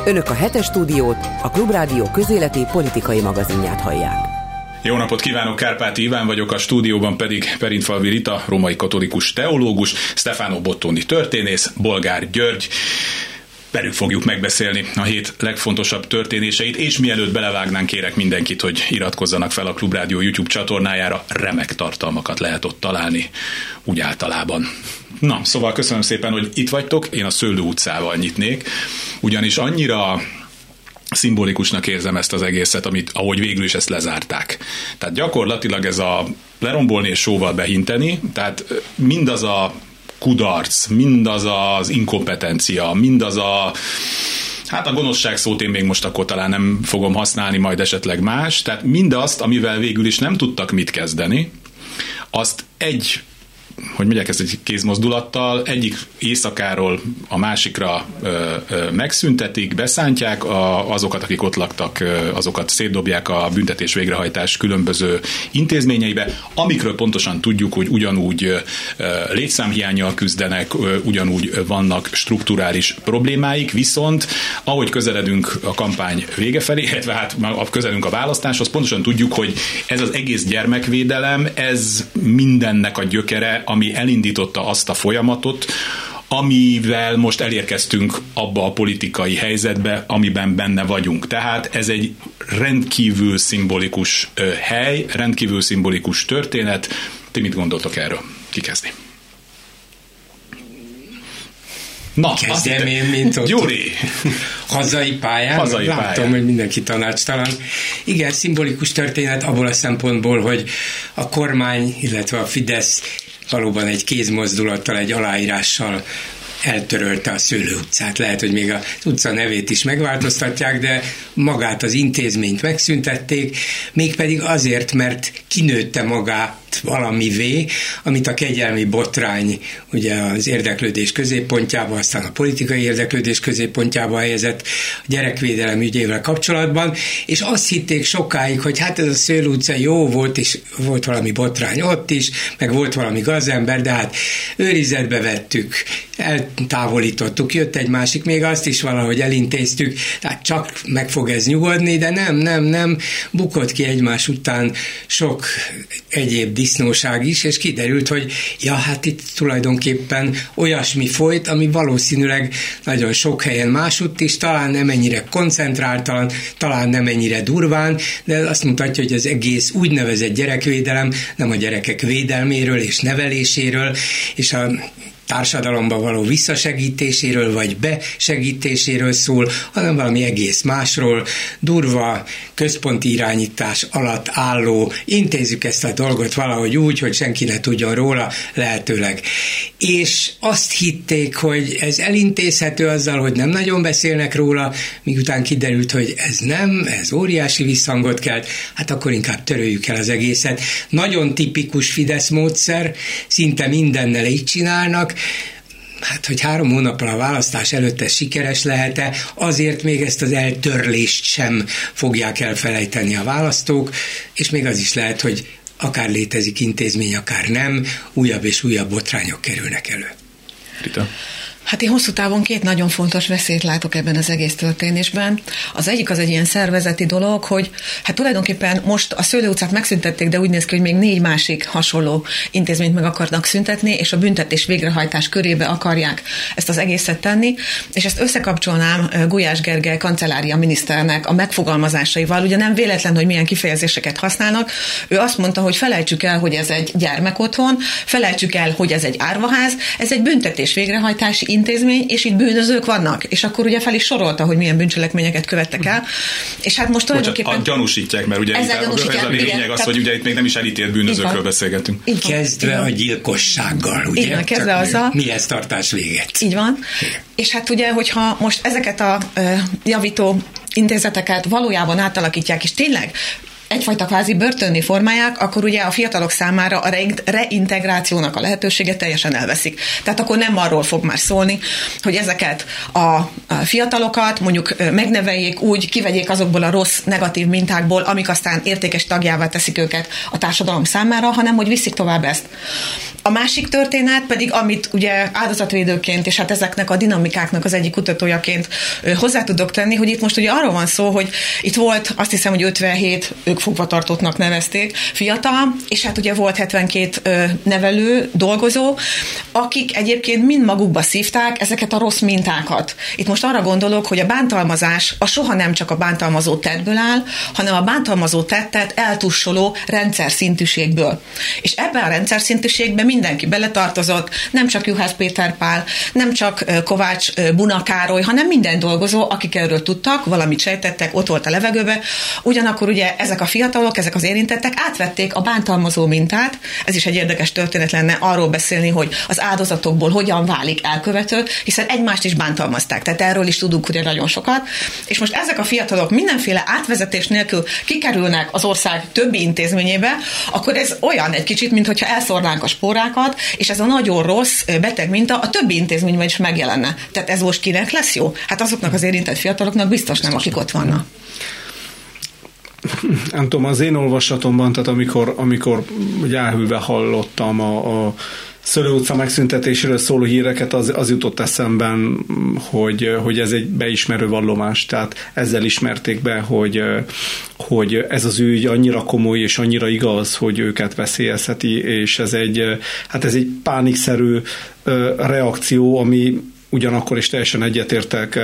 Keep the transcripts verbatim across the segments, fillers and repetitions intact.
Önök a hetes stúdiót, a Klubrádió közéleti politikai magazinját hallják. Jó napot kívánok, Kárpáti Iván vagyok, a stúdióban pedig Perintfalvi Rita, római katolikus teológus, Stefano Bottoni történész, Bolgár György. Velük fogjuk megbeszélni a hét legfontosabb történéseit, és mielőtt belevágnánk, kérek mindenkit, hogy iratkozzanak fel a Klubrádió YouTube csatornájára, remek tartalmakat lehet ott találni, úgy általában. Na, szóval köszönöm szépen, hogy itt vagytok, én a Szőlő utcával nyitnék, ugyanis annyira szimbolikusnak érzem ezt az egészet, amit, ahogy végül is ezt lezárták. Tehát gyakorlatilag ez a lerombolni és sóval behinteni, tehát mindaz a kudarc, mindaz az inkompetencia, mindaz a hát a gonoszság szót én még most akkor talán nem fogom használni, majd esetleg más, tehát mindazt, amivel végül is nem tudtak mit kezdeni, azt egy hogy mondják ezt egy kézmozdulattal, egyik éjszakáról a másikra ö, ö, megszüntetik, beszántják, a, azokat, akik ott laktak, ö, azokat szétdobják a büntetés végrehajtás különböző intézményeibe, amikről pontosan tudjuk, hogy ugyanúgy ö, létszámhiánnyal küzdenek, ö, ugyanúgy vannak strukturális problémáik, viszont ahogy közeledünk a kampány vége felé, illetve hát közeledünk a választáshoz, pontosan tudjuk, hogy ez az egész gyermekvédelem, ez mindennek a gyökere, ami elindította azt a folyamatot, amivel most elérkeztünk abba a politikai helyzetbe, amiben benne vagyunk. Tehát ez egy rendkívül szimbolikus hely, rendkívül szimbolikus történet. Ti mit gondoltok erről? Ki kezdi? Na, kezdjem én, mint ott Gyuri. hazai pályán. Hazai Látom, pályán. hogy mindenki tanácstalan. Igen, szimbolikus történet abból a szempontból, hogy a kormány, illetve a Fidesz valóban egy kézmozdulattal, egy aláírással eltörölte a Szőlő utcát. Lehet, hogy még az utca nevét is megváltoztatják, de magát az intézményt megszüntették, mégpedig azért, mert kinőtte magát valamivé, amit a kegyelmi botrány ugye az érdeklődés középpontjába, aztán a politikai érdeklődés középpontjába helyezett a gyerekvédelem ügyével kapcsolatban, és azt hitték sokáig, hogy hát ez a Szőlő utca jó volt, és volt valami botrány ott is, meg volt valami gazember, de hát őrizetbe vettük, eltávolítottuk, jött egy másik, még azt is valahogy elintéztük, tehát csak meg fog ez nyugodni, de nem, nem, nem, bukott ki egymás után sok egyéb disznóság is, és kiderült, hogy ja, hát itt tulajdonképpen olyasmi folyt, ami valószínűleg nagyon sok helyen másutt is, talán nem ennyire koncentráltan, talán nem ennyire durván, de azt mutatja, hogy az egész úgynevezett gyerekvédelem nem a gyerekek védelméről és neveléséről, és a társadalomba való visszasegítéséről, vagy besegítéséről szól, hanem valami egész másról, durva, központi irányítás alatt álló, intézzük ezt a dolgot valahogy úgy, hogy senki ne tudjon róla, lehetőleg. És azt hitték, hogy ez elintézhető azzal, hogy nem nagyon beszélnek róla, miután kiderült, hogy ez nem, ez óriási visszhangot kelt, hát akkor inkább töröljük el az egészet. Nagyon tipikus Fidesz módszer, szinte mindennel így csinálnak, hát, hogy három hónappal a választás előtt ez sikeres lehet-e, azért még ezt az eltörlést sem fogják elfelejteni a választók, és még az is lehet, hogy akár létezik intézmény, akár nem, újabb és újabb botrányok kerülnek elő. Rita? Hát én hosszú távon két nagyon fontos veszélyt látok ebben az egész történésben. Az egyik az egy ilyen szervezeti dolog, hogy hát tulajdonképpen most a Szőlő utcát megszüntették, de úgy néz ki, hogy még négy másik hasonló intézményt meg akarnak szüntetni, és a büntetés végrehajtás körébe akarják ezt az egészet tenni, és ezt összekapcsolnám Gulyás Gergely kancellária miniszternek a megfogalmazásaival. Ugye nem véletlen, hogy milyen kifejezéseket használnak. Ő azt mondta, hogy felejtsük el, hogy ez egy gyermekotthon, felejtsük el, hogy ez egy árvaház, ez egy büntetés végrehajtási intézmény, és itt bűnözők vannak. És akkor ugye fel is sorolta, hogy milyen bűncselekményeket követtek el. És hát most tulajdonképpen... Bocsánat, gyanúsítják, mert ugye ez a lényeg az, hogy ugye itt még nem is elítélt bűnözőkről beszélgetünk. Kezdve a gyilkossággal, ugye? Igen, kezdve azzal. Mihez tartás véget. Így van. És hát ugye, hogyha most ezeket a uh, javító intézeteket valójában átalakítják, és tényleg egyfajta kvázi börtönni formálják, akkor ugye a fiatalok számára a reintegrációnak a lehetősége teljesen elveszik. Tehát akkor nem arról fog már szólni, hogy ezeket a fiatalokat mondjuk megneveljék úgy, kivegyék azokból a rossz, negatív mintákból, amik aztán értékes tagjává teszik őket a társadalom számára, hanem hogy viszik tovább ezt. A másik történet pedig, amit ugye áldozatvédőként, és hát ezeknek a dinamikáknak az egyik kutatójaként hozzá tudok tenni, hogy itt most ugye arról van szó, hogy itt volt, azt hiszem, hogy ötvenhét, ők fogvatartottnak nevezték, fiatal, és hát ugye volt hetvenkét nevelő, dolgozó, akik egyébként mind magukba szívták ezeket a rossz mintákat. Itt most arra gondolok, hogy a bántalmazás a soha nem csak a bántalmazó tettből áll, hanem a bántalmazó tettet eltussoló rendszer szintűségből. És ebben a rendszer szintűségben mindenki beletartozott, nem csak Juhász Péter Pál, nem csak Kovács Buna Károly, hanem minden dolgozó, akik erről tudtak, valamit sejtettek, ott volt a levegőbe. Ugyanakkor ugye ezek a fiatalok, ezek az érintettek átvették a bántalmazó mintát. Ez is egy érdekes történet lenne arról beszélni, hogy az áldozatokból hogyan válik elkövető, hiszen egymást is bántalmazták. Tehát erről is tudunk ugye nagyon sokat. És most ezek a fiatalok mindenféle átvezetés nélkül kikerülnek az ország többi intézményébe, akkor ez olyan egy kicsit, mintha elszórnánk a spórákat, és ez a nagyon rossz beteg minta a többi intézményben is megjelenne. Tehát ez most kinek lesz jó? Hát azoknak az érintett fiataloknak biztos nem, akik ott vannak. Nem tudom, az én olvasatomban, tehát amikor, amikor elhűlve hallottam a, a Szőlő utca megszüntetéséről szóló híreket, az, az jutott eszemben, hogy, hogy ez egy beismerő vallomás, tehát ezzel ismerték be, hogy, hogy ez az ügy annyira komoly és annyira igaz, hogy őket veszélyezheti, és ez egy, hát ez egy pánikszerű reakció, ami ugyanakkor is teljesen egyetértek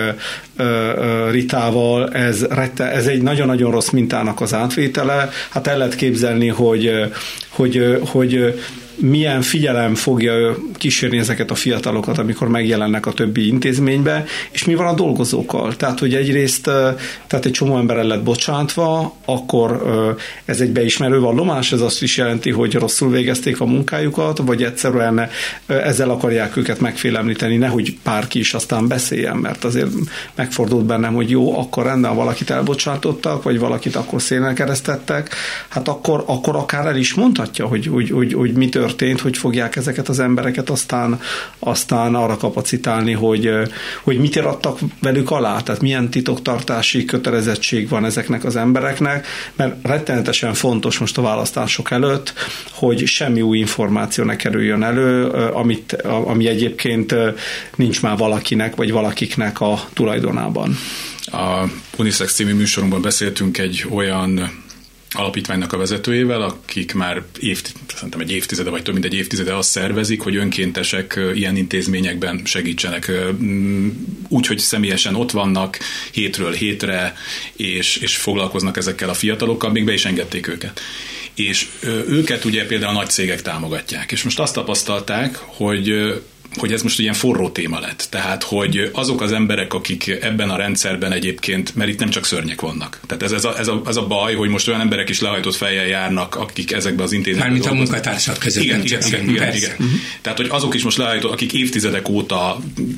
Ritával, ez, ez egy nagyon-nagyon rossz mintának az átvétele. Hát el lehet képzelni, hogy, hogy, hogy milyen figyelem fogja kísérni ezeket a fiatalokat, amikor megjelennek a többi intézménybe, és mi van a dolgozókkal. Tehát, hogy egyrészt tehát egy csomó ember el lett bocsátva, akkor ez egy beismerő vallomás, ez azt is jelenti, hogy rosszul végezték a munkájukat, vagy egyszerűen ezzel akarják őket megfélemlíteni, nehogy bárki is aztán beszéljen, mert azért megfordult bennem, hogy jó, akkor rendben, valakit elbocsátottak, vagy valakit akkor szénre keresztettek, hát akkor, akkor akár el is mondhatja, hogy, hogy, hogy, hogy mi történt, hogy fogják ezeket az embereket aztán, aztán arra kapacitálni, hogy, hogy mit adtak velük alá, tehát milyen titoktartási kötelezettség van ezeknek az embereknek, mert rettenetesen fontos most a választások előtt, hogy semmi új információ ne kerüljön elő, amit, ami egyébként nincs már valakinek, vagy valakiknek a tulajdonában. A Unisex című műsorunkban beszéltünk egy olyan alapítványnak a vezetőjével, akik már évtizede, szerintem egy évtizede, vagy több mint egy évtizede azt szervezik, hogy önkéntesek ilyen intézményekben segítsenek úgy, hogy személyesen ott vannak hétről hétre, és, és foglalkoznak ezekkel a fiatalokkal, még be is engedték őket. És őket ugye például nagy cégek támogatják. És most azt tapasztalták, hogy hogy ez most ilyen forró téma lett. Tehát, hogy azok az emberek, akik ebben a rendszerben egyébként, mert itt nem csak szörnyek vannak. Tehát ez, ez, a, ez, a, ez a baj, hogy most olyan emberek is lehajtott fejjel járnak, akik ezekben az intézményekben dolgoznak. Mármint a munkatársak között. Igen, nem igen, csak igen, igen, igen. Uh-huh. Tehát, hogy azok is most lehajtott, akik évtizedek óta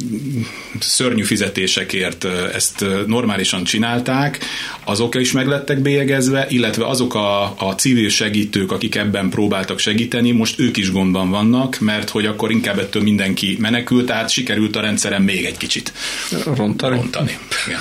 szörnyű fizetésekért ezt normálisan csinálták, azok is meglettek bélyegezve, illetve azok a, a civil segítők, akik ebben próbáltak segíteni, most ők is gondban vannak, mert hogy akkor inkább ettől mindenki menekült, tehát sikerült a rendszeren még egy kicsit rontani. rontani. Igen.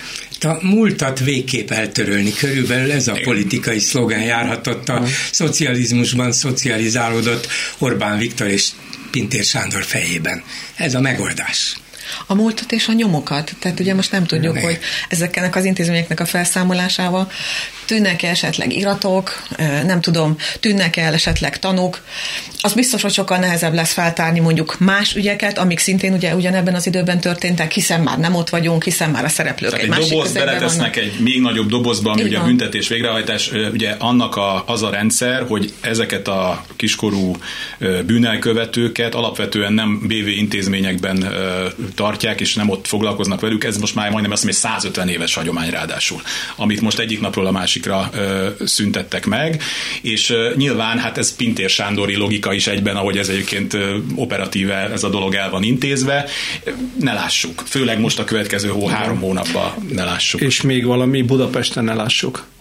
A múltat végképp eltörölni, körülbelül ez a politikai szlogán járhatott a szocializmusban szocializálódott Orbán Viktor és Pintér Sándor fejében. Ez a megoldás. A múltat és a nyomokat. Tehát ugye most nem tudjuk, ne. hogy ezeknek az intézményeknek a felszámolásával tűnnek-e esetleg iratok, nem tudom, tűnnek-e el esetleg tanúk. Az biztos, hogy sokkal nehezebb lesz feltárni mondjuk más ügyeket, amik szintén ugye ugyanebben az időben történtek, hiszen már nem ott vagyunk, hiszen már a szereplők tehát egy, egy másik doboz beletesznek egy még nagyobb dobozba, ami ugye a büntetés végrehajtás, ugye annak a, az a rendszer, hogy ezeket a kiskorú bűnelkövetőket alapvetően nem bé vé intézményekben tartják, és nem ott foglalkoznak velük. Ez most már majdnem azt mondom, hogy százötven éves hagyomány ráadásul, amit most egyik napról a másikra ö, szüntettek meg, és ö, nyilván hát ez Pintér Sándori logika is egyben, ahogy ez egyébként ö, operatíve ez a dolog el van intézve. Ne lássuk. Főleg most a következő hó, három hónapban ne lássuk. És még valami, Budapesten ne lássuk.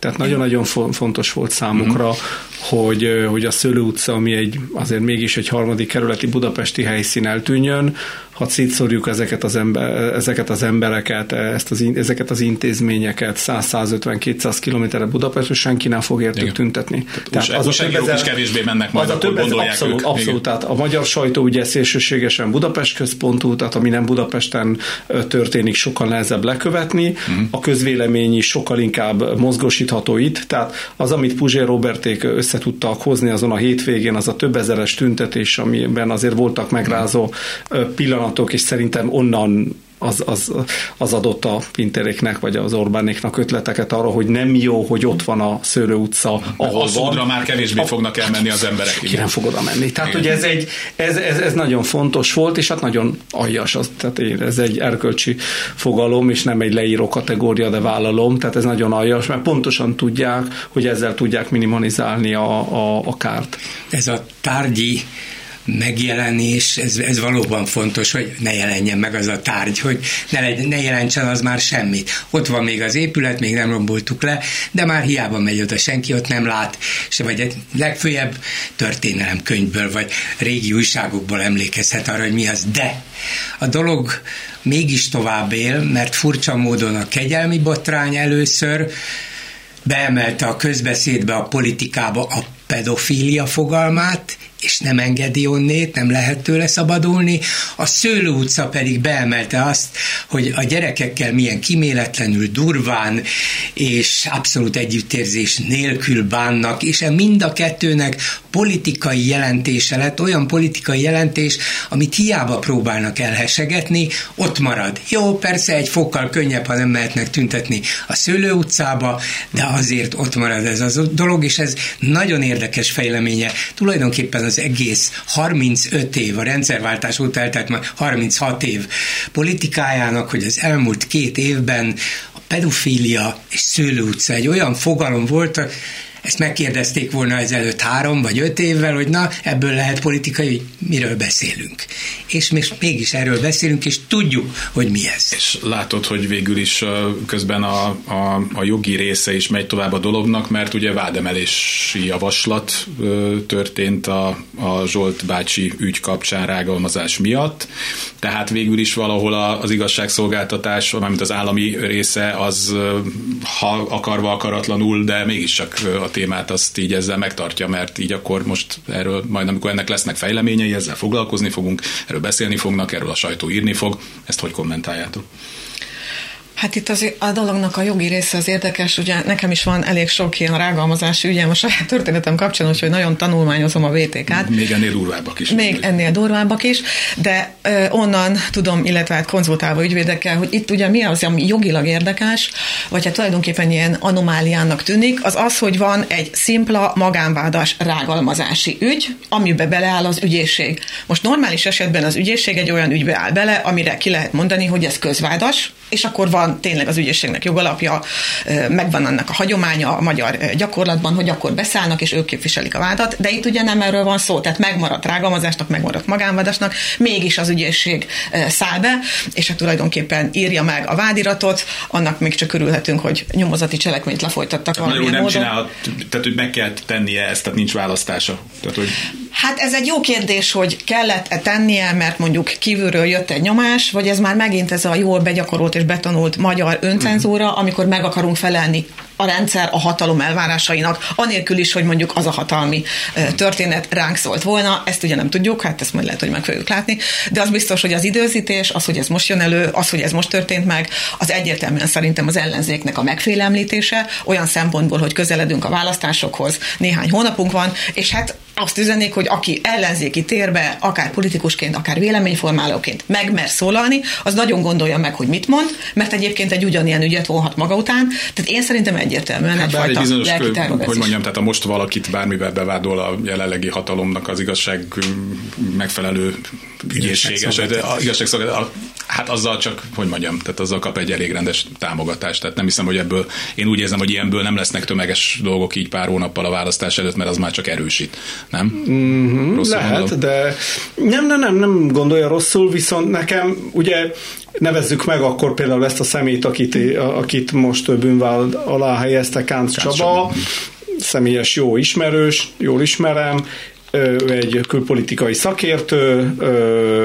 Tehát nagyon-nagyon fontos volt számukra, uh-huh. hogy, hogy a Szőlő utca, ami egy, azért mégis egy harmadik kerületi budapesti helyszín eltűnjön, ha szétszórjuk ezeket az, ember, ezeket az embereket, ezt az, ezeket az intézményeket száz-százötven-kétszáz kilométerre Budapestről, senki nem fog értük igen. tüntetni. Tehát az újságírók is kevésbé mennek majd, akkor gondolják abszolút, ők. Abszolút, tehát a magyar sajtó ugye szélsőségesen Budapest központú, tehát ami nem Budapesten történik, sokkal nehezebb lekövetni, uh-huh. a közvélemény is sokkal inkább mozgósítható itt, tehát az, amit Puzsér Roberték össze tudtak hozni azon a hétvégén, az a több ezeres tüntetés, amiben azért voltak megrázó pillanatok, és szerintem onnan az, az, az adott a Pinteréknek, vagy az Orbánéknak ötleteket arra, hogy nem jó, hogy ott van a Szőlő utca, ahol a Szúdra van. már kevésbé a, fognak elmenni az emberek. Ki nem fog oda menni. Tehát, hogy ez, egy, ez, ez, ez nagyon fontos volt, és hát nagyon aljas. Az, tehát ez egy erkölcsi fogalom, és nem egy leíró kategória, de vállalom. Tehát ez nagyon aljas, mert pontosan tudják, hogy ezzel tudják minimalizálni a, a, a kárt. Ez a tárgyi megjelenés, ez, ez valóban fontos, hogy ne jelenjen meg az a tárgy, hogy ne, legy, ne jelentsen az már semmit. Ott van még az épület, még nem romboltuk le, de már hiába megy oda senki, ott nem lát, se vagy egy legfőjebb történelemkönyvből, vagy régi újságokból emlékezhet arra, hogy mi az. De a dolog mégis tovább él, mert furcsa módon a kegyelmi botrány először beemelte a közbeszédbe, a politikába a pedofília fogalmát, és nem engedi onnét, nem lehet tőle szabadulni. A Szőlő utca pedig beemelte azt, hogy a gyerekekkel milyen kíméletlenül, durván és abszolút együttérzés nélkül bánnak, és mind a kettőnek politikai jelentése lett, olyan politikai jelentés, amit hiába próbálnak elhesegetni, ott marad. Jó, persze egy fokkal könnyebb, ha nem mehetnek tüntetni a Szőlő utcába, de azért ott marad ez a dolog, és ez nagyon érdekes fejleménye. Tulajdonképpen az egész harmincöt év, a rendszerváltás óta eltelt már harminchat év politikájának, hogy az elmúlt két évben a pedofília és Szőlő utca egy olyan fogalom volt, ezt megkérdezték volna ezelőtt három vagy öt évvel, hogy na, ebből lehet politikai, miről beszélünk. És most mégis erről beszélünk, és tudjuk, hogy mi ez. És látod, hogy végül is közben a, a, a jogi része is megy tovább a dolognak, mert ugye vádemelési javaslat történt a, a Zsolt bácsi ügy kapcsán rágalmazás miatt, tehát végül is valahol az igazságszolgáltatás, mármint az állami része, az ha akarva akaratlanul, de mégiscsak a témát azt így ezzel megtartja, mert így akkor most erről majd, amikor ennek lesznek fejleményei, ezzel foglalkozni fogunk, erről beszélni fognak, erről a sajtó írni fog. Ezt hogy kommentáljátok? Hát itt az, a dolognak a jogi része az érdekes, ugye nekem is van elég sok ilyen rágalmazási ügyem a saját történetem kapcsán, úgyhogy nagyon tanulmányozom a vé té ká-t. Még ennél durvábbak is. Még ennél durvábbak is, de ö, onnan tudom, illetve hát konzultálva ügyvédekkel, hogy itt ugye mi az, ami jogilag érdekes, vagy hát tulajdonképpen ilyen anomáliának tűnik, az az, hogy van egy szimpla magánvádas rágalmazási ügy, amiben beleáll az ügyészség. Most normális esetben az ügyészség egy olyan ügybe áll bele, amire ki lehet mondani, hogy ez közvádas, és akkor van tényleg az ügyészségnek jogalapja, megvan annak a hagyománya a magyar gyakorlatban, hogy akkor beszállnak, és ők képviselik a vádat, de itt ugye nem erről van szó, tehát megmaradt rágalmazásnak, megmaradt magánvádasnak, mégis az ügyészség száll be, és hát tulajdonképpen írja meg a vádiratot, annak még csak örülhetünk, hogy nyomozati cselekményt lefolytattak valamilyen nem módon. Csinálhat, tehát hogy meg kell tennie ezt, tehát nincs választása. Tehát, hogy... Hát ez egy jó kérdés, hogy kellett-e tennie, mert mondjuk kívülről jött egy nyomás, vagy ez már megint ez a jól begyakorolt és betanult magyar öncenzúra, amikor meg akarunk felelni a rendszer a hatalom elvárásainak, anélkül is, hogy mondjuk az a hatalmi történet ránk szólt volna, ezt ugye nem tudjuk, hát ezt majd lehet, hogy meg fogjuk látni, de az biztos, hogy az időzítés, az, hogy ez most jön elő, az, hogy ez most történt meg, az egyértelműen szerintem az ellenzéknek a megfélemlítése, olyan szempontból, hogy közeledünk a választásokhoz, néhány hónapunk van, és hát azt üzenik, hogy aki ellenzéki térbe, akár politikusként, akár véleményformálóként megmer szólalni, az nagyon gondolja meg, hogy mit mond, mert egyébként egy ugyanilyen ügyet vonhat maga után. Tehát én szerintem egyértelműen hát egyfajta egy bizonyos, lelki terrorizmus. hogy mondjam, tehát ha most valakit bármivel bevádol a jelenlegi hatalomnak az igazság megfelelő ügyészséges, igazságszolgáltatás, hát azzal csak, hogy mondjam, tehát azzal kap egy elég rendes támogatást. Tehát nem hiszem, hogy ebből, én úgy érzem, hogy ilyenből nem lesznek tömeges dolgok így pár hónappal a választás előtt, mert az már csak erősít. nem? Mm-hmm, lehet, mondom. De nem, nem, nem, nem gondolja rosszul, viszont nekem ugye nevezzük meg akkor például ezt a személyt, akit, akit most bűnvád alá helyezte, Kánc Csaba, Csaba, személyes jó ismerős, jól ismerem, ő egy külpolitikai szakértő, ö,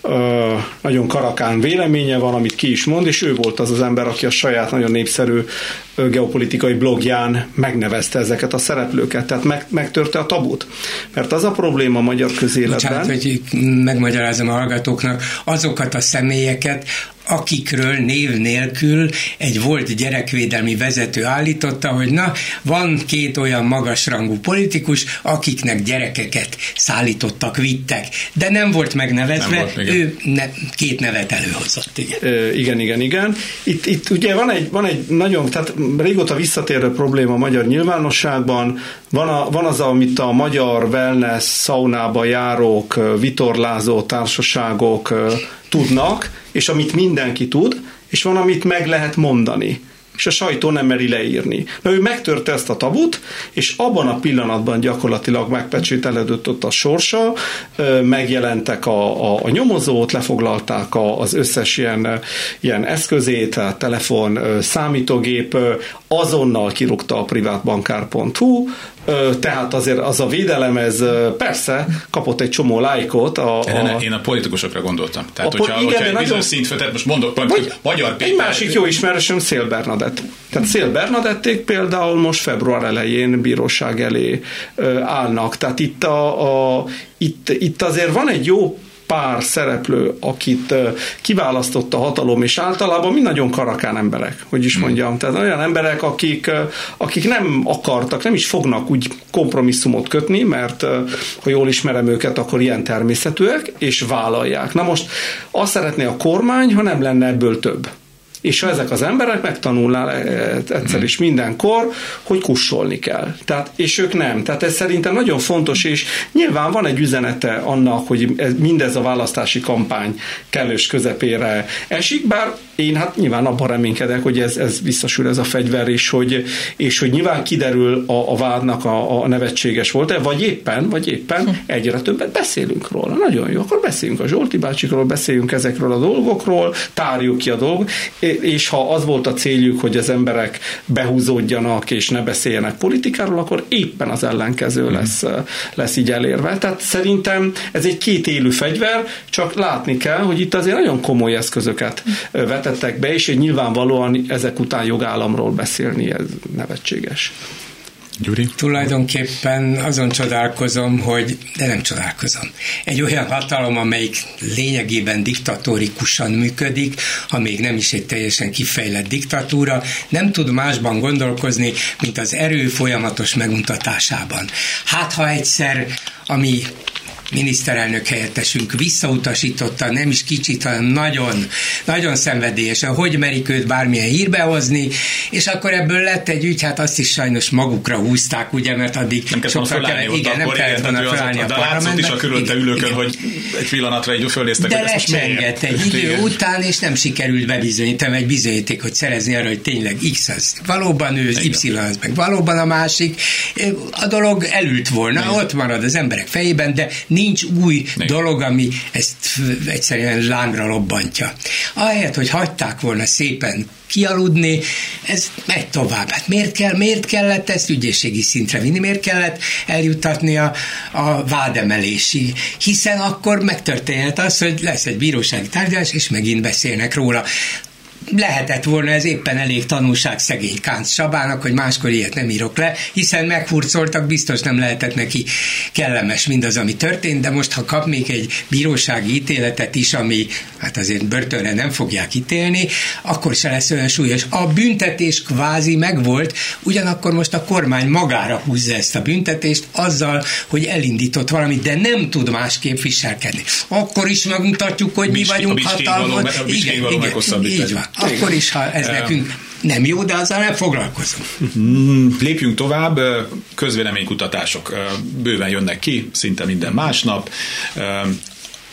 ö, nagyon karakán véleménye van, amit ki is mond, és ő volt az az ember, aki a saját nagyon népszerű geopolitikai blogján megnevezte ezeket a szereplőket, tehát meg, megtörte a tabut. Mert az a probléma a magyar közéletben... Bocsánat, hogy megmagyarázom a hallgatóknak, azokat a személyeket, akikről név nélkül egy volt gyerekvédelmi vezető állította, hogy na, van két olyan magasrangú politikus, akiknek gyerekeket szállítottak, vittek, de nem volt megnevezve, nem volt, ő ne, két nevet előhozott. Igen, Ö, igen, igen. igen. Itt, itt ugye van egy, van egy nagyon, tehát régóta visszatérő probléma a magyar nyilvánosságban, van, a, van az, amit a magyar wellness, szaunába járók, vitorlázó társaságok tudnak, és amit mindenki tud, és van, amit meg lehet mondani, és a sajtó nem meri leírni. Na, ő megtörte ezt a tabut, és abban a pillanatban gyakorlatilag megpecsételődött ott a sorsa, megjelentek a, a, a nyomozót, lefoglalták a, az összes ilyen, ilyen eszközét, a telefon, számítógép, azonnal kirúgta a privátbankár pont hu, tehát azért az a védelem, ez persze kapott egy csomó lájkot. A, a... Én a politikusokra gondoltam. Tehát, a, hogyha, igen, hogyha egy nagyon... bizonyos szintfő, tehát most mondok, hogy magyar Péter... Egy másik jó ismerősöm Szél Bernadett. Tehát Szél Bernadették például most február elején bíróság elé állnak. Tehát itt, a, a, itt, itt azért van egy jó pár szereplő, akit kiválasztott a hatalom, és általában mi nagyon karakán emberek, hogy is mondjam. Tehát olyan emberek, akik, akik nem akartak, nem is fognak úgy kompromisszumot kötni, mert ha jól ismerem őket, akkor ilyen természetűek, és vállalják. Na most azt szeretné a kormány, ha nem lenne ebből több. És ha ezek az emberek megtanulnál egyszer is mindenkor, hogy kussolni kell. Tehát, és ők nem. Tehát ez szerintem nagyon fontos, és nyilván van egy üzenete annak, hogy mindez a választási kampány kellős közepére esik, bár én hát nyilván abban reménykedek, hogy ez, ez visszasül ez a fegyver, és hogy, és hogy nyilván kiderül a, a vádnak a, a nevetséges volt-e, vagy éppen, vagy éppen egyre többet beszélünk róla. Nagyon jó, akkor beszéljünk a Zsolti bácsikról, beszéljünk ezekről a dolgokról, tárjuk ki a dolgok, és ha az volt a céljuk, hogy az emberek behúzódjanak, és ne beszéljenek politikáról, akkor éppen az ellenkező lesz, lesz így elérve. Tehát szerintem ez egy két élő fegyver, csak látni kell, hogy itt azért nagyon komoly eszközöket vetettek be, és nyilvánvalóan ezek után jogállamról beszélni, ez nevetséges. Gyuri? Tulajdonképpen azon csodálkozom, hogy, de nem csodálkozom. Egy olyan hatalom, amelyik lényegében diktatórikusan működik, ha még nem is egy teljesen kifejlett diktatúra, nem tud másban gondolkozni, mint az erő folyamatos megmutatásában. Hát, ha egyszer, ami miniszterelnök helyettesünk visszautasította, nem is kicsit, hanem nagyon, nagyon szenvedélyesen, hogy merik őt bármilyen hírbe hozni, és akkor ebből lett egy ügy, hát azt is sajnos magukra húzták, ugye, mert addig nem sokkal kellett, igen, nem kellett volna felállni a parlamentben. De látszott is a körülötte ülőkön, hogy egy pillanatra így fölnéztek, de lecsengett egy idő igen. után, és nem sikerült bebizonyítani egy bizonyítékot szerezni arra, hogy tényleg X az valóban ő, igen. Y az meg valóban a másik. A dolog elült volna, igen. ott marad az emberek fejében, de nincs új igen. dolog, ami ezt egyszerűen lángra lobbantja. Ahelyett, hogy hagyták volna szépen kialudni, ez megy tovább. Hát miért, kell, miért kellett ezt ügyészségi szintre vinni? Miért kellett eljuttatni a, a vádemelésig? Hiszen akkor megtörténhet az, hogy lesz egy bírósági tárgyalás, és megint beszélnek róla. Lehetett volna ez éppen elég tanulság szegény Kánc Csabának, hogy máskor ilyet nem írok le, hiszen meghurcoltak, biztos nem lehetett neki kellemes mindaz, ami történt, de most, ha kap még egy bírósági ítéletet is, ami hát azért börtönre nem fogják ítélni, akkor se lesz olyan súlyos. A büntetés kvázi megvolt, ugyanakkor most a kormány magára húzza ezt a büntetést azzal, hogy elindított valamit, de nem tud másképp viselkedni. Akkor is megmutatjuk, hogy mi, mi vagyunk hatalmon. Igen, igen, így van. Akkor is, ha ez nekünk nem jó, de azzal nem foglalkozunk. Lépjünk tovább, közvéleménykutatások bőven jönnek ki, szinte minden másnap.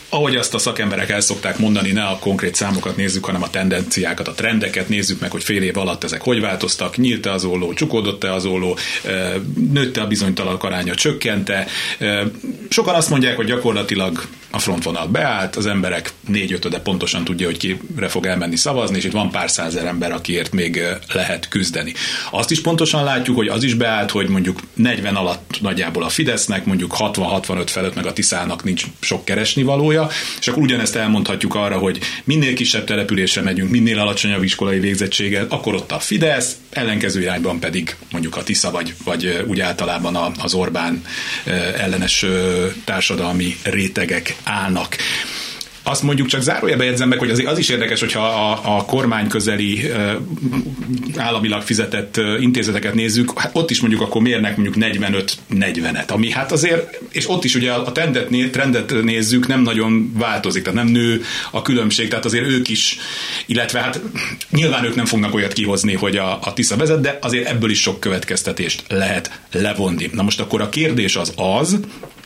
ahogy azt a szakemberek el szokták mondani, ne a konkrét számokat nézzük, hanem a tendenciákat, a trendeket nézzük meg, hogy fél év alatt ezek hogy változtak, nyílt-e az olló, csukódott-e az olló, nőtte a bizonytalanok aránya, csökkente. Sokan azt mondják, hogy gyakorlatilag a frontvonal beállt, az emberek négy-ötöde pontosan tudja, hogy kire fog elmenni szavazni, és itt van pár százer ember, akiért még lehet küzdeni. Azt is pontosan látjuk, hogy az is beállt, hogy mondjuk negyven alatt nagyjából a Fidesznek, mondjuk hatvan-hatvanöt felett meg a Tiszának nincs sok keresnivalója, és akkor ugyanezt elmondhatjuk arra, hogy minél kisebb településre megyünk, minél alacsonyabb iskolai végzettséggel, akkor ott a Fidesz, ellenkező irányban pedig mondjuk a Tisza, vagy, vagy úgy általában az Orbán ellenes társadalmi rétegek állnak. Azt mondjuk csak zárójelbe jegyzem meg, hogy azért az is érdekes, hogyha a, a kormány közeli államilag fizetett intézeteket nézzük, hát ott is mondjuk akkor mérnek mondjuk negyvenöt negyvenet, ami hát azért, és ott is ugye a trendet, trendet nézzük, nem nagyon változik, tehát nem nő a különbség, tehát azért ők is, illetve hát nyilván ők nem fognak olyat kihozni, hogy a, a Tisza vezet, de azért ebből is sok következtetést lehet levonni. Na most akkor a kérdés az az,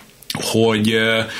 hogy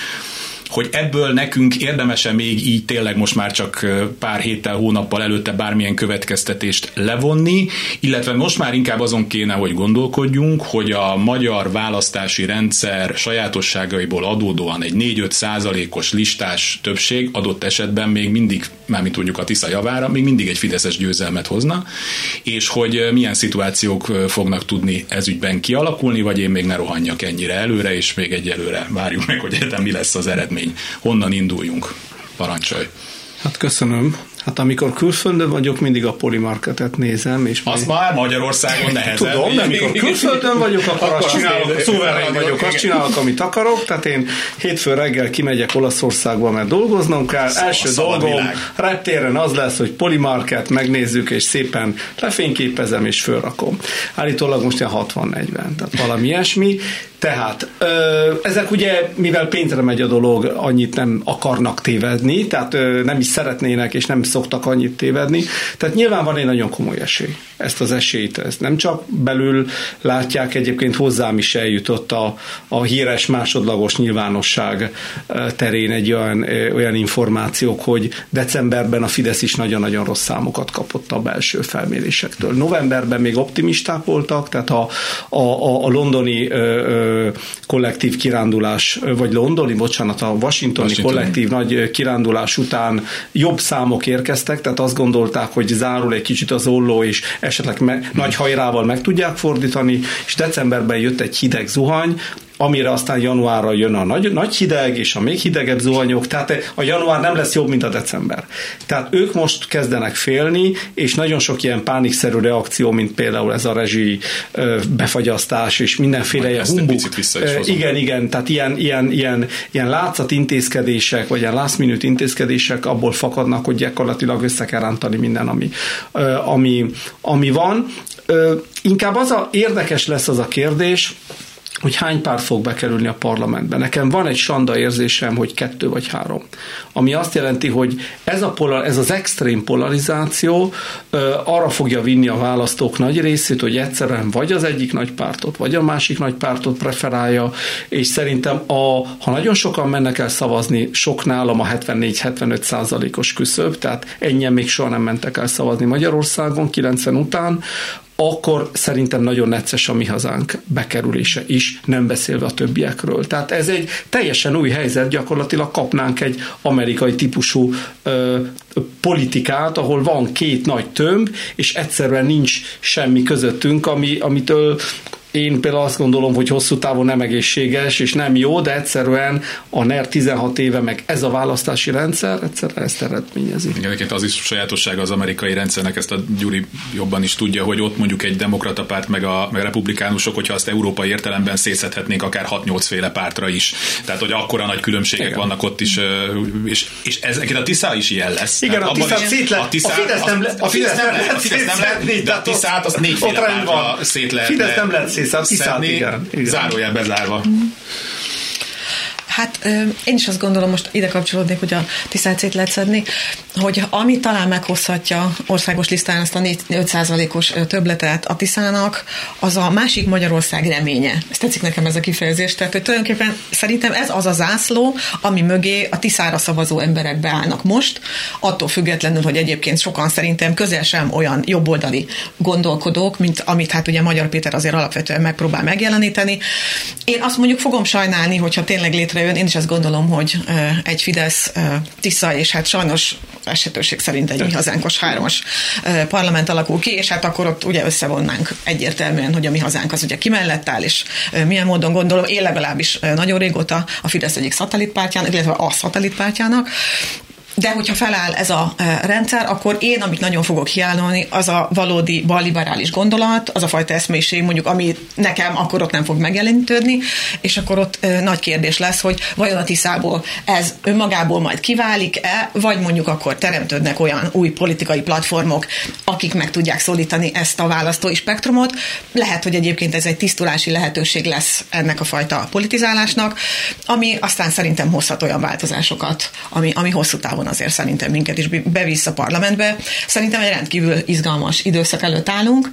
hogy ebből nekünk érdemese még így tényleg most már csak pár héttel, hónappal előtte bármilyen következtetést levonni, illetve most már inkább azon kéne, hogy gondolkodjunk, hogy a magyar választási rendszer sajátosságaiból adódóan egy négy-öt százalékos listás többség adott esetben még mindig, mármint mondjuk a Tisza javára, még mindig egy fideszes győzelmet hozna, és hogy milyen szituációk fognak tudni ezügyben kialakulni, vagy én még ne rohanjak ennyire előre, és még egyelőre várjuk meg, hogy egyetem mi lesz az eredmény. Honnan induljunk? Parancsolj! Hát köszönöm. Hát amikor külföldön vagyok, mindig a Polymarketet nézem. És azt még... már Magyarországon nehezebb. Tudom, de amikor külföldön vagyok, akkor, akkor azt csinálok, szuverén vagyok, azt csinálok, amit akarok. Tehát én hétfő reggel kimegyek Olaszországba, mert dolgoznom kell. Szóval első dolgom reptéren az lesz, hogy Polymarket, megnézzük, és szépen lefényképezem, és fölrakom. Állítólag most ilyen hatvan negyven, tehát valami ilyesmi. Tehát ö, ezek ugye, mivel pénzre megy a dolog, annyit nem akarnak tévedni, tehát ö, nem is szeretnének, és nem szoktak annyit tévedni. Tehát nyilván van egy nagyon komoly esély. Ezt az esélyt, ezt nem csak belül látják, egyébként hozzám is eljutott a, a híres másodlagos nyilvánosság terén egy olyan, olyan információk, hogy decemberben a Fidesz is nagyon-nagyon rossz számokat kapott a belső felmérésektől. Novemberben még optimisták voltak, tehát a, a, a, a londoni ö, ö, kollektív kirándulás, vagy londoni, bocsánat, a washingtoni, washingtoni kollektív nagy kirándulás után jobb számok érkeztek, tehát azt gondolták, hogy zárul egy kicsit az olló, és esetleg me- nagy hajrával meg tudják fordítani, és decemberben jött egy hideg zuhany, amire aztán januárra jön a nagy, nagy hideg, és a még hidegebb zuhanyok, tehát a január nem lesz jobb, mint a december. Tehát ők most kezdenek félni, és nagyon sok ilyen pánikszerű reakció, mint például ez a rezsi befagyasztás, és mindenféle ilyen humbuk. Igen, igen, tehát ilyen, ilyen, ilyen, ilyen látszat intézkedések, vagy ilyen last minute intézkedések abból fakadnak, hogy gyakorlatilag össze kell rántani minden, ami, ami, ami van. Inkább az a érdekes lesz az a kérdés, hogy hány párt fog bekerülni a parlamentbe. Nekem van egy sanda érzésem, hogy kettő vagy három. Ami azt jelenti, hogy ez, a polar, ez az extrém polarizáció ö, arra fogja vinni a választók nagy részét, hogy egyszerűen vagy az egyik nagy pártot, vagy a másik nagy pártot preferálja, és szerintem, a, ha nagyon sokan mennek el szavazni, sok nálam a hetvennégy-hetvenöt százalékos küszöb, tehát ennyien még soha nem mentek el szavazni Magyarországon kilencven után, akkor szerintem nagyon necces a mi hazánk bekerülése is, nem beszélve a többiekről. Tehát ez egy teljesen új helyzet, gyakorlatilag kapnánk egy amerikai típusú ö, politikát, ahol van két nagy tömb, és egyszerűen nincs semmi közöttünk, ami, amitől én például azt gondolom, hogy hosszú távon nem egészséges, és nem jó, de egyszerűen a NER tizenhat éve meg ez a választási rendszer egyszerűen ezt eredményezi. Igen, az is sajátossága az amerikai rendszernek, ezt a Gyuri jobban is tudja, hogy ott mondjuk egy demokrata párt meg a, meg a republikánusok, hogyha azt európai értelemben szétszedhetnénk akár hat-nyolc féle pártra is. Tehát, hogy akkora nagy különbségek igen. vannak ott is, és, és ezeket a Tisza is ilyen lesz. Igen, a Tisza szét lehet. A Fidesz nem lehet. A Fidesz nem lehet szétszedni. De a Tiszát azt négyféle pártra szét lehet. Fidesz nem lehet szedni, igen, igen. Zárójel bezárva. Hát én is azt gondolom, most ide kapcsolódnék, hogy a Tiszát szét lehet szedni. hogy ami talán meghozhatja országos listán azt a öt százalékos többletet a Tiszának, az a másik Magyarország reménye. Ez tetszik nekem ez a kifejezés. Tehát, hogy tulajdonképpen szerintem ez az a zászló, ami mögé a Tiszára szavazó emberek beállnak most, attól függetlenül, hogy egyébként sokan szerintem közel sem olyan jobboldali gondolkodók, mint amit hát ugye Magyar Péter azért alapvetően megpróbál megjeleníteni. Én azt mondjuk fogom sajnálni, hogyha tényleg létrejön, én is azt gondolom, hogy egy Fidesz, Tisza, és hát sajnos esetőség szerint egy Mi Hazánkos hármas parlament alakul ki, és hát akkor ott ugye összevonnánk egyértelműen, hogy a Mi Hazánk az ugye ki mellett áll, és milyen módon gondolom, én legalábbis nagyon régóta a Fidesz egyik szatellitpártjának, illetve a szatellitpártjának. De hogyha feláll ez a rendszer, akkor én, amit nagyon fogok hiányolni, az a valódi balliberális gondolat, az a fajta eszmélyiség, mondjuk, ami nekem akkor ott nem fog megjelenítődni, és akkor ott nagy kérdés lesz, hogy vajon a Tiszából ez önmagából majd kiválik-e, vagy mondjuk akkor teremtődnek olyan új politikai platformok, akik meg tudják szólítani ezt a választói spektrumot. Lehet, hogy egyébként ez egy tisztulási lehetőség lesz ennek a fajta politizálásnak, ami aztán szerintem hozhat olyan változásokat, ami, ami hosszú távon azért szerintem minket is bevisz a parlamentbe. Szerintem egy rendkívül izgalmas időszak előtt állunk.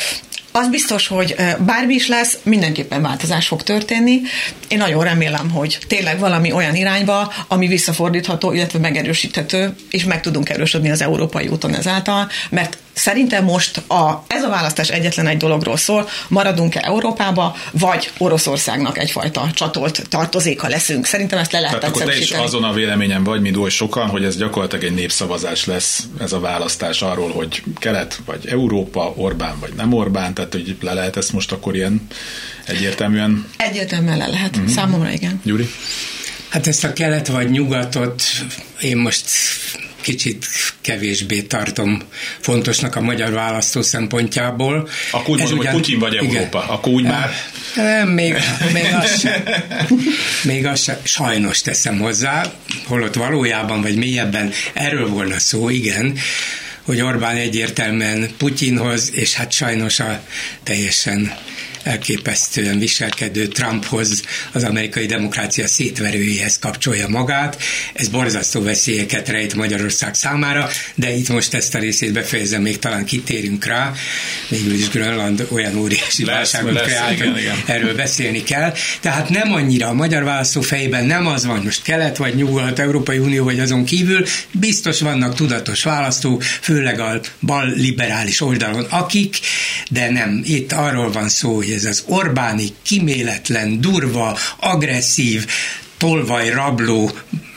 Az biztos, hogy bármi is lesz, mindenképpen változás fog történni. Én nagyon remélem, hogy tényleg valami olyan irányba, ami visszafordítható, illetve megerősíthető, és meg tudunk erősödni az európai úton ezáltal, mert szerintem most a, ez a választás egyetlen egy dologról szól, maradunk-e Európába, vagy Oroszországnak egyfajta csatolt tartozéka leszünk. Szerintem ezt le lehet Tehát akkor te is azon a véleményen vagy, mint oly sokan, hogy ez gyakorlatilag egy népszavazás lesz, ez a választás arról, hogy Kelet vagy Európa, Orbán vagy nem Orbán, tehát hogy le lehet ezt most akkor ilyen egyértelműen? Egyértelműen le lehet. Mm-hmm. Számomra igen. Gyuri? Hát ezt a kelet vagy nyugatot én most kicsit kevésbé tartom fontosnak a magyar választó szempontjából. Akkor úgy mondom, ugyan, hogy Putyin vagy Európa. Igen. Akkor úgy már... Nem, még, még az sem. Még az sem. Sajnos teszem hozzá, holott valójában vagy mélyebben erről volna szó, igen, hogy Orbán egyértelműen Putyinhoz, és hát sajnos a teljesen elképesztően viselkedő Trumphoz, az amerikai demokrácia szétverőjéhez kapcsolja magát. Ez borzasztó veszélyeket rejt Magyarország számára, de itt most ezt a részét befejezem, még talán kitérünk rá. Végül is Grönland olyan óriási válságot kreált, hogy erről beszélni kell. Tehát nem annyira a magyar választó fejében nem az van, most kelet vagy nyugat, Európai Unió vagy azon kívül, biztos vannak tudatos választók, főleg a bal liberális oldalon, akik, de nem, itt arról van szó, hogy ez az Orbáni kiméletlen, durva, agresszív, tolvajrabló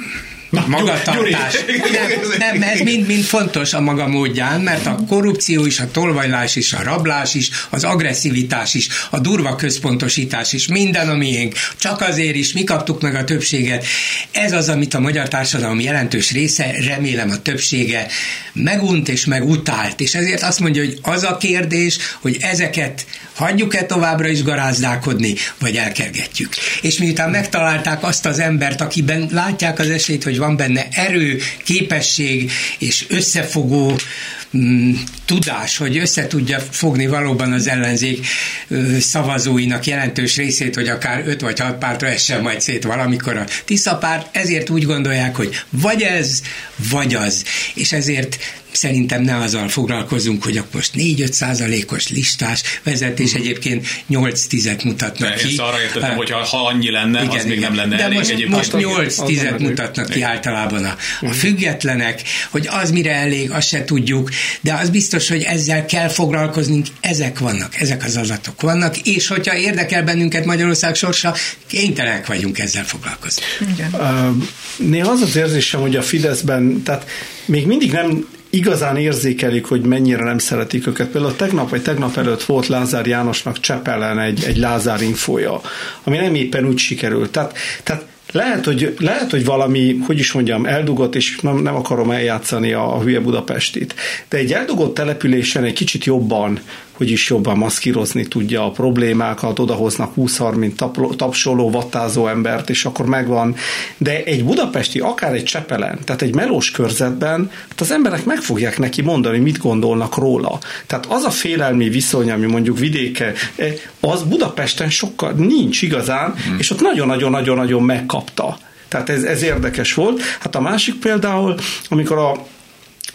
Na, magatartás. Nem, nem, ez mind-mind fontos a maga módján, mert a korrupció is, a tolvajlás is, a rablás is, az agresszivitás is, a durva központosítás is, minden a miénk, csak azért is, mi kaptuk meg a többséget. Ez az, amit a magyar társadalom jelentős része, remélem a többsége megunt és megutált. És ezért azt mondja, hogy az a kérdés, hogy ezeket hagyjuk-e továbbra is garázdálkodni, vagy elkergetjük. És miután megtalálták azt az embert, akiben látják az esélyt, hogy van benne erő, képesség és összefogó mm, tudás, hogy össze tudja fogni valóban az ellenzék ö, szavazóinak jelentős részét, hogy akár öt vagy hat pártra essen majd szét valamikor a Tisza párt, ezért úgy gondolják, hogy vagy ez, vagy az. És ezért szerintem ne azzal foglalkozunk, hogy akkor most négy-öt százalékos listás vezetés, egyébként nyolc tizet mutatnak ki. Én arra értettem, hogy ha annyi lenne, igen, az még nem lenne de elég. Most, most nyolc tizet mutatnak ki általában a, a függetlenek, hogy az mire elég, azt se tudjuk, de az biztos, hogy ezzel kell foglalkoznunk, ezek vannak, ezek az adatok vannak, és hogyha érdekel bennünket Magyarország sorsa, kénytelenek vagyunk ezzel foglalkozni. Uh, néha az az érzésem, hogy a Fideszben, tehát még mindig nem igazán érzékelik, hogy mennyire nem szeretik őket. Például tegnap vagy tegnap előtt volt Lázár Jánosnak Csepelen egy, egy Lázár infója, ami nem éppen úgy sikerült. Tehát, tehát lehet, hogy, lehet, hogy valami, hogy is mondjam, eldugott, és nem, nem akarom eljátszani a, a hülye Budapestit, de egy eldugott településen egy kicsit jobban, hogy is jobban maszkírozni tudja a problémákat, odahoznak húsz-harminc tap, tapsoló, vattázó embert, és akkor megvan. De egy budapesti, akár egy Csepelen, tehát egy melós körzetben, hát az emberek meg fogják neki mondani, mit gondolnak róla. Tehát az a félelmi viszony, ami mondjuk vidéke, az Budapesten sokkal nincs igazán, hmm. és ott nagyon-nagyon-nagyon megkapta. Tehát ez, ez érdekes volt. Hát a másik például, amikor a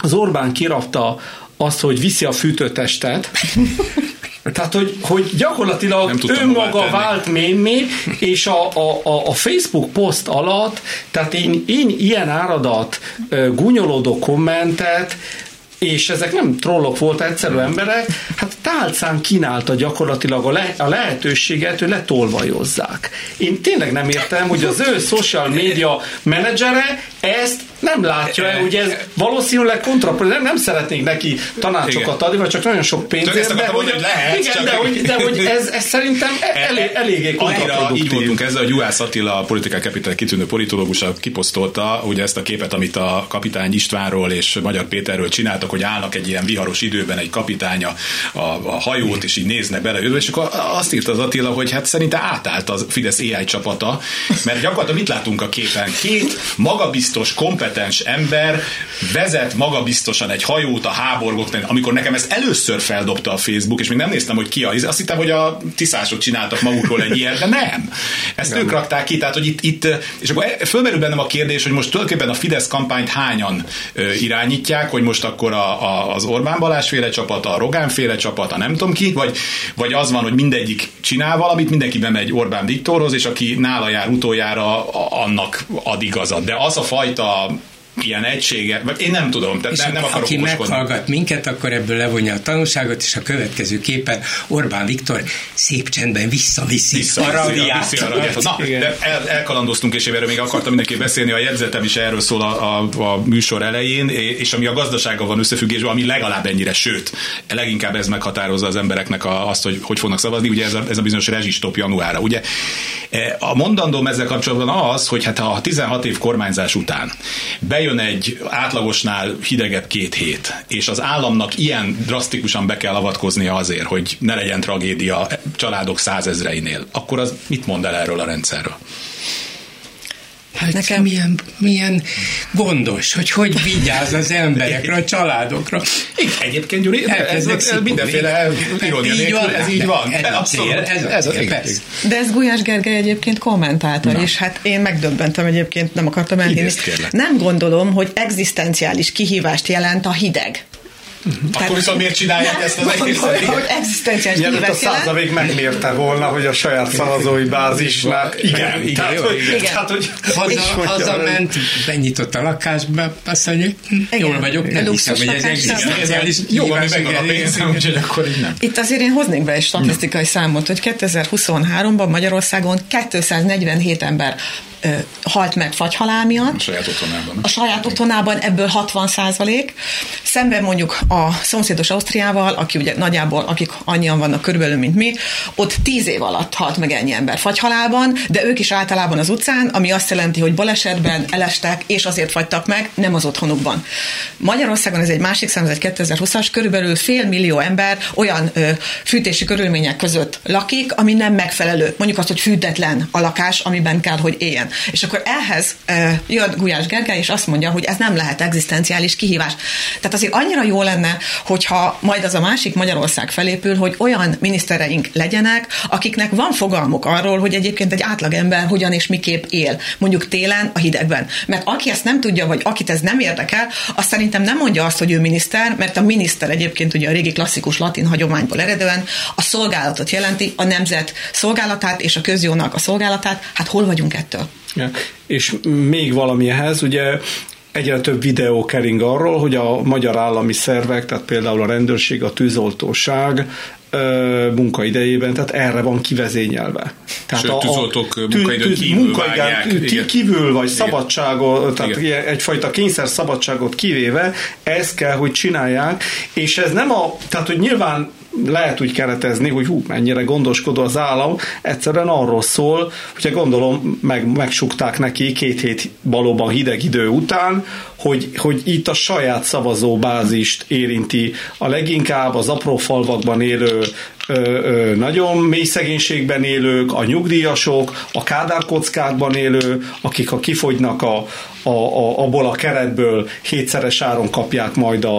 az Orbán kirakta azt, hogy viszi a fűtőtestet, tehát, hogy, hogy gyakorlatilag önmaga vált mémé, és a, a, a Facebook poszt alatt, tehát én, én ilyen áradat, gúnyolódó kommentet, és ezek nem trollok volt, egyszerű emberek, hát tálcán kínálta gyakorlatilag a, le, a lehetőséget, hogy letolvajozzák. Én tényleg nem értem, hogy az ő social media menedzsere ezt nem látja el, hogy ez valószínűleg kontraproduktív, nem, nem szeretnék neki tanácsokat adni, vagy csak nagyon sok pénzért, de, hogy, lehet, igen, de, hogy, de hogy ez, ez szerintem elég, eléggé kontraproduktív. Így voltunk ezzel, a Juhász Attila, a Political Capital kitűnő politológus kiposztolta ugye ezt a képet, amit a kapitány Istvánról és Magyar Péterről csináltak, hogy állnak egy ilyen viharos időben egy kapitány a, a, a hajót, és így nézne bele, és akkor azt írta az Attila, hogy hát szerinte átállt a Fidesz á i csapata, mert gyakorlatilag mit látunk a képen? Két magabiztos, kompetens ember vezet magabiztosan egy hajót a háborgoknak, amikor nekem ezt először feldobta a Facebook, és még nem néztem, hogy ki a, azt hittem, hogy a tiszások csináltak magukról egy ilyet, de nem. Ezt nem. Ők rakták ki, tehát, hogy itt, itt és akkor fölmerül bennem a kérdés, hogy most tulajdonképpen a Fidesz kampányt hányan ö, irányítják, hogy most akkor a, a, az Orbán Balázs féle csapata, a Rogán féle csapata, nem tudom ki, vagy, vagy az van, hogy mindegyik csinál valamit, mindenki bemegy Orbán Viktorhoz, és aki nála jár utoljára, annak ad igazat. De az a fajta ilyen egysége, vagy én nem tudom, tehát nem, nem akarok aki okoskodni. Meghallgat minket, akkor ebből levonja a tanulságot, és a következő képen Orbán Viktor szép csendben visszaviszi Vissza, a radiát. Vissza, a radiát. Na, de el, elkalandoztunk, és én erről még akartam mindenki beszélni, a jegyzetem is erről szól a, a, a műsor elején, és ami a gazdasággal van összefüggésben, ami legalább ennyire, sőt, leginkább ez meghatározza az embereknek a, azt, hogy hogy fognak szavazni, ugye ez a, ez a bizonyos rezsistop januárra. Ugye a mondandóm ezzel kapcsolatban az, hogy hát a tizenhat év kormányzás után bejön egy átlagosnál hidegebb két hét, és az államnak ilyen drasztikusan be kell avatkoznia azért, hogy ne legyen tragédia családok százezreinél, akkor az mit mond el erről a rendszerről? Hát nekem milyen, milyen gondos, hogy hogy vigyáz az emberekre, a családokra. Egyébként, Gyuri, ez, ez mindenféle irónia nélkül, ez így van. Ez a cél, ez a cél, de ez Gulyás Gergely egyébként kommentálta, Na. és hát én megdöbbentem egyébként, nem akartam elhinni. Nem gondolom, hogy egzisztenciális kihívást jelent a hideg. Uh-huh. Akkor viszont miért csinálják ezt az egészet? Hogy egzisztenciális kihívást jelent. A századvég megmérte volna, hogy a saját szavazói bázisnak igen. igen, tehát, igen, hogy, igen. Tehát, hogy haza, haza ment, benyitott a lakásba, azt mondja, jól vagyok, nem hiszem, hogy ez egzisztenciális kihívás. Itt azért én hoznék be egy statisztikai számot, hogy kétezer-huszonháromban Magyarországon kétszáznegyvenhét ember halt meg fagyhalál miatt. A saját otthonában. A saját otthonában ebből hatvan százalék. Szemben mondjuk a szomszédos Ausztriával, aki ugye nagyjából, akik annyian vannak körülbelül, mint mi, ott tíz év alatt halt meg ennyi ember fagyhalálban, de ők is általában az utcán, ami azt jelenti, hogy balesetben elestek, és azért fagytak meg, nem az otthonukban. Magyarországon ez egy másik szám, ez egy kétezer-húszas, körülbelül fél millió ember olyan ö, fűtési körülmények között lakik, ami nem megfelelő. Mondjuk azt, hogy fűtetlen a lakás, amiben kell, hogy éljen. És akkor ehhez e, jön Gulyás Gergely, és azt mondja, hogy ez nem lehet egzisztenciális kihívás. Tehát azért annyira jó lenne, hogyha majd az a másik Magyarország felépül, hogy olyan minisztereink legyenek, akiknek van fogalmuk arról, hogy egyébként egy átlagember hogyan és miképp él, mondjuk télen a hidegben. Mert aki ezt nem tudja, vagy akit ez nem érdekel, azt szerintem nem mondja azt, hogy ő miniszter, mert a miniszter egyébként ugye a régi klasszikus latin hagyományból eredően a szolgálatot jelenti, a nemzet szolgálatát és a közjónak a szolgálatát. Hát hol vagyunk ettől? Ja. És még valami ehhez, ugye egyre több videó kering arról, hogy a magyar állami szervek, tehát például a rendőrség, a tűzoltóság munkaidejében, tehát erre van kivezényelve. Tehát Sőt, tűzoltók munkaidőn kívül vágják. Kívül, vagy szabadságot, tehát igen. egyfajta kényszer szabadságot kivéve, ezt kell, hogy csinálják, és ez nem a, tehát hogy nyilván lehet úgy keretezni, hogy hú, mennyire gondoskodó az állam, egyszerűen arról szól, hogyha gondolom, meg, megsukták neki két hét valóban hideg idő után, hogy, hogy itt a saját szavazóbázist érinti a leginkább, az apró falvakban élő, ö, ö, nagyon mély szegénységben élők, a nyugdíjasok, a kádárkockákban élő, akik ha kifogynak a, a, a, abból a keretből hétszeres áron kapják majd a,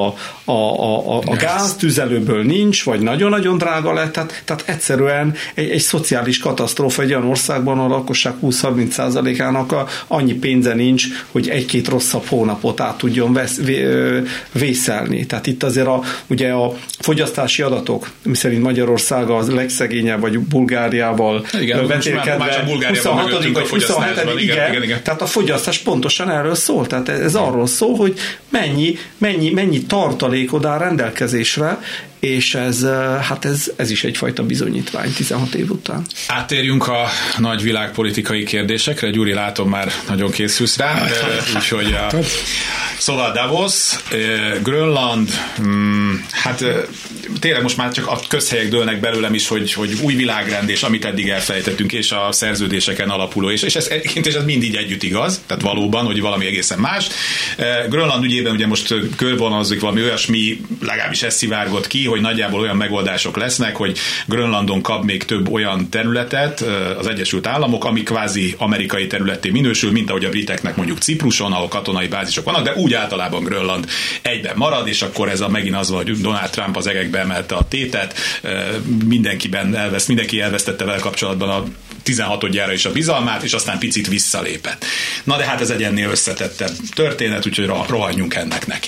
a, a, a, a gáztüzelőből nincs, vagy nagyon-nagyon drága lett, tehát, tehát egyszerűen egy, egy szociális katasztrófa egy olyan országban, a lakosság húsz-harminc százalékának a, annyi pénze nincs, hogy egy-két rosszabb hónapot át tudjon vesz, vé, vészelni. Tehát itt azért a, ugye a fogyasztási adatok, miszerint Magyarország a legszegényebb, vagy Bulgáriával vetélkedve huszonhatodik vagy huszonhetedik igen, igen, igen, igen. Tehát a fogyasztás pontosan erről szól. Tehát ez arról szól, hogy mennyi, mennyi, mennyi tartalékod áll rendelkezésre, és ez, hát ez, ez is egyfajta bizonyítvány tizenhat év után. Áttérjünk a nagy világpolitikai kérdésekre. Gyuri, látom, már nagyon készülsz rá. Úgyhogy a, szóval Davos, Grönland, hát tényleg most már csak a közhelyek dőlnek belőlem is, hogy, hogy új világrend, és amit eddig elfelejtettünk, és a szerződéseken alapuló, és, és, ez, és ez mind így együtt igaz, tehát valóban, hogy valami egészen más. Grönland ügyében ugye most körvonalazzik valami olyasmi, legalábbis ez szivárgott ki, hogy nagyjából olyan megoldások lesznek, hogy Grönlandon kap még több olyan területet az Egyesült Államok, ami kvázi amerikai területté minősül, mint ahogy a briteknek mondjuk Cipruson, ahol katonai bázisok vannak, de úgy általában Grönland egyben marad, és akkor ez a megint az, hogy Donald Trump az egekbe emelte a tétet, mindenkiben elvesz, mindenki elvesztette vele kapcsolatban a tizenhatodjára is a bizalmát, és aztán picit visszalépett. Na de hát ez egy ennél összetettebb történet, úgyhogy rohanjunk ennek neki.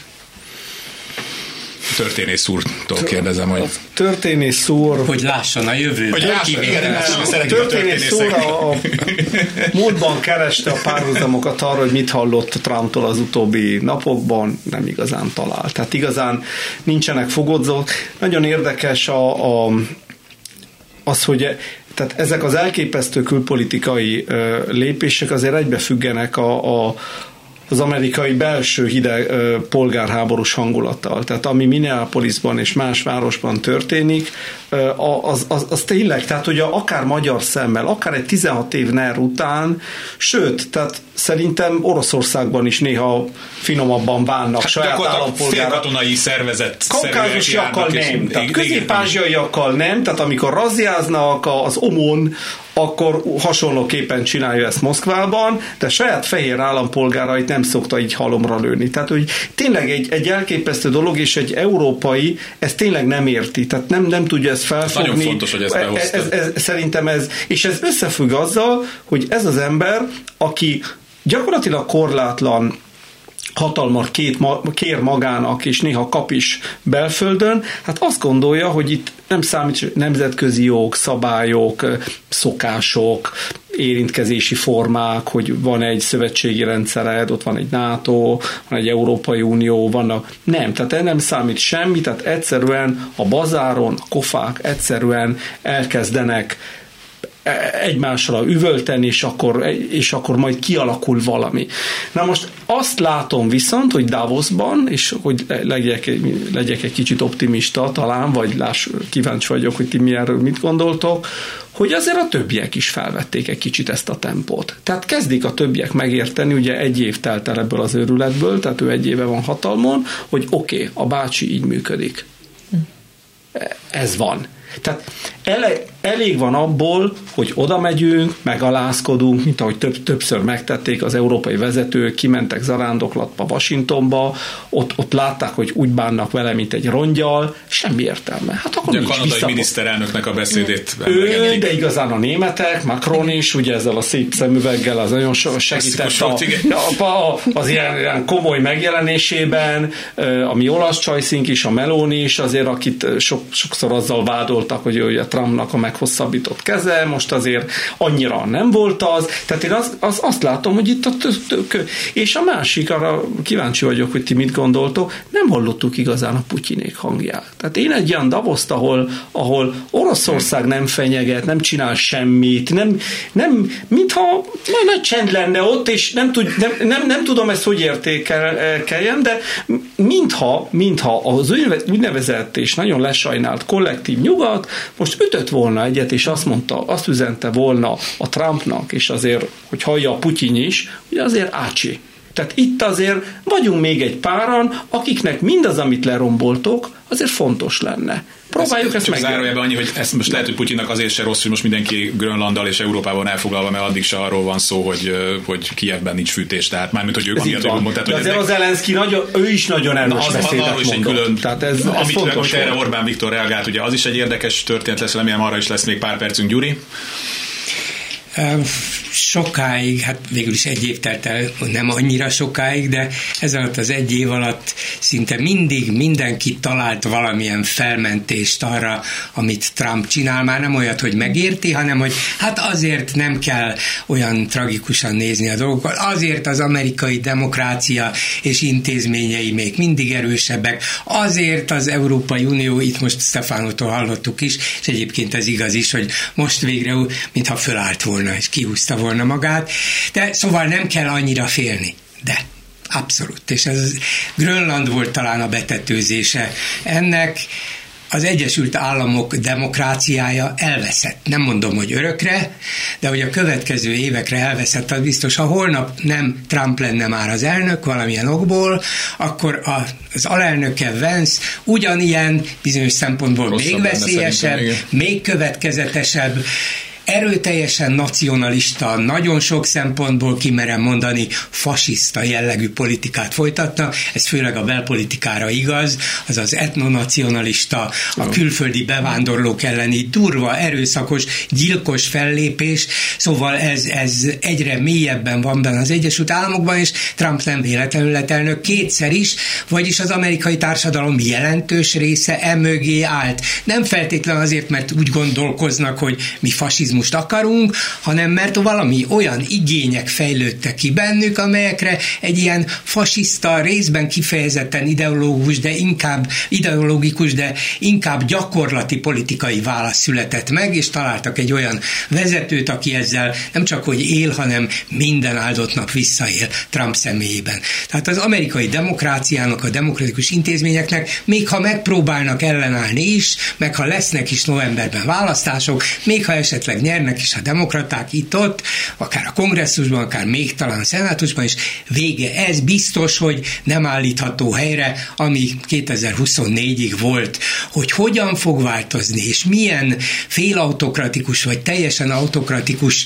Történész úrtól kérdezem, hogy... Történész úr... Hogy lásson a jövőben. Hogy lásson, igen, a történész úr a, a múltban kereste a párhuzamokat arra, hogy mit hallott Trumptól az utóbbi napokban, nem igazán talált. Tehát igazán nincsenek fogodzók. Nagyon érdekes a, a, az, hogy tehát ezek az elképesztő külpolitikai ö, lépések azért egybefüggenek a, a az amerikai belső hideg polgárháborús hangulattal. Tehát ami Minneapolisban és más városban történik, az, az, az tényleg, tehát hogy akár magyar szemmel, akár egy tizenhat év NER után, sőt, tehát szerintem Oroszországban is néha finomabban bánnak hát saját állampolgárok. Katonai szervezet kaukázusiakkal nem, tehát közép-ázsiaiakkal nem, tehát amikor razziáznak az omon, akkor hasonlóképpen csinálja ezt Moszkvában, de saját fehér állampolgárait nem szokta így halomra lőni. Tehát, hogy tényleg egy, egy elképesztő dolog, és egy európai ezt tényleg nem érti, tehát nem, nem tudja ezt felfogni. Nagyon fontos, hogy ezt behoztad. Ez, ez, szerintem ez, és ez összefügg azzal, hogy ez az ember, aki gyakorlatilag korlátlan hatalmat két, kér magának, és néha kap is belföldön, hát azt gondolja, hogy itt nem számít nemzetközi jog, szabályok, szokások, érintkezési formák, hogy van egy szövetségi rendszered, ott van egy NATO, van egy Európai Unió, vannak. Nem, tehát nem számít semmi, tehát egyszerűen a bazáron, a kofák egyszerűen elkezdenek egymásra üvölteni, és akkor, és akkor majd kialakul valami. Na most azt látom viszont, hogy Davosban, és hogy legyek, legyek egy kicsit optimista talán, vagy láss, kíváncsi vagyok, hogy ti mi erről mit gondoltok, hogy azért a többiek is felvették egy kicsit ezt a tempót. Tehát kezdik a többiek megérteni, ugye egy év telt el ebből az őrületből, tehát ő egy éve van hatalmon, hogy oké, okay, a bácsi így működik. Ez van. Tehát ele, elég van abból, hogy oda megyünk, megalázkodunk, mint ahogy több, többször megtették az európai vezetők, kimentek zarándoklatba Washingtonba, ott, ott látták, hogy úgy bánnak vele, mint egy rongyal, semmi értelme. Hát akkor a kanadai vissza... miniszterelnöknek a beszédét ő, de igazán a németek, Macron is, ugye ezzel a szép szemüveggel az nagyon segített a, a, az ilyen, ilyen komoly megjelenésében, a mi olasz csajszink is, a Meloni is, azért akit sok, sokszor azzal vádoltak, hogy ő a Trumpnak a meghosszabbított keze, most azért annyira nem volt az, tehát én az, az, azt látom, hogy itt a tök, és a másik, arra kíváncsi vagyok, hogy ti mit gondoltok, nem hallottuk igazán a Putyinék hangját. Tehát én egy olyan Davoszt, ahol, ahol Oroszország nem fenyeget, nem csinál semmit, nem, nem mintha nagy csend lenne ott, és nem, tud, nem, nem, nem tudom ezt, hogy értékeljem, de mintha, mintha az úgynevezett és nagyon lesajnált kollektív nyugat most ütött volna egyet, és azt mondta, azt üzente volna a Trumpnak, és azért, hogy hallja a Putyin is, hogy azért ácsi. Tehát itt azért vagyunk még egy páran, akiknek mindaz, amit leromboltok, azért fontos lenne. Próbáljuk ezt meg. Zárójelben annyi, hogy ezt most lehet, hogy Putyinnak azért se rossz, hogy most mindenki Grönlanddal és Európában elfoglalva, mert addig se arról van szó, hogy, hogy Kijevben nincs fűtés. Tehát mármint, hogy ők amiatt, hogy mondták, hogy azért az Zelenszky nagyon, ő is nagyon erős beszédet mondott. Külön, tehát ez, ez amit, fontos. Erre Orbán Viktor reagált, ugye az is egy érdekes történet lesz, remélem arra is lesz még pár percünk, Gyuri. Sokáig, hát végül is egy év telt el, nem annyira sokáig, de ez alatt az egy év alatt szinte mindig mindenki talált valamilyen felmentést arra, amit Trump csinál, már nem olyat, hogy megérti, hanem hogy hát azért nem kell olyan tragikusan nézni a dolgokat, azért az amerikai demokrácia és intézményei még mindig erősebbek, azért az Európai Unió, itt most Stefánótól hallottuk is, és egyébként ez igaz is, hogy most végre, mintha fölállt volna, és kihúzta volna magát, de szóval nem kell annyira félni, de abszolút, és ez Grönland volt talán a betetőzése ennek. Az Egyesült Államok demokráciája elveszett. Nem mondom, hogy örökre, de hogy a következő évekre elveszett, az biztos, ha holnap nem Trump lenne már az elnök valamilyen okból, akkor az alelnöke Vance ugyanilyen, bizonyos szempontból rosszabb még veszélyesebb, még következetesebb, erőteljesen nacionalista, nagyon sok szempontból kimerem mondani, fasiszta jellegű politikát folytatna, ez főleg a belpolitikára igaz, azaz etnonacionalista, a külföldi bevándorlók elleni durva, erőszakos, gyilkos fellépés, szóval ez, ez egyre mélyebben van benne az Egyesült Államokban, és Trump nem véletlenül lett elnök kétszer is, vagyis az amerikai társadalom jelentős része emögé állt. Nem feltétlenül azért, mert úgy gondolkoznak, hogy mi fasizmus most akarunk, hanem mert valami olyan igények fejlődtek ki bennük, amelyekre egy ilyen fasiszta, részben kifejezetten ideológus, de inkább ideológikus, de inkább gyakorlati politikai válasz született meg, és találtak egy olyan vezetőt, aki ezzel nem csak hogy él, hanem minden áldott nap visszaél Trump személyében. Tehát az amerikai demokráciának, a demokratikus intézményeknek, még ha megpróbálnak ellenállni is, meg ha lesznek is novemberben választások, még ha esetleg nyernek is a demokraták itt-ott, akár a kongresszusban, akár még talán a szenátusban is, vége. Ez biztos, hogy nem állítható helyre, ami kétezer-huszonnégyig volt. Hogy hogyan fog változni, és milyen félautokratikus, vagy teljesen autokratikus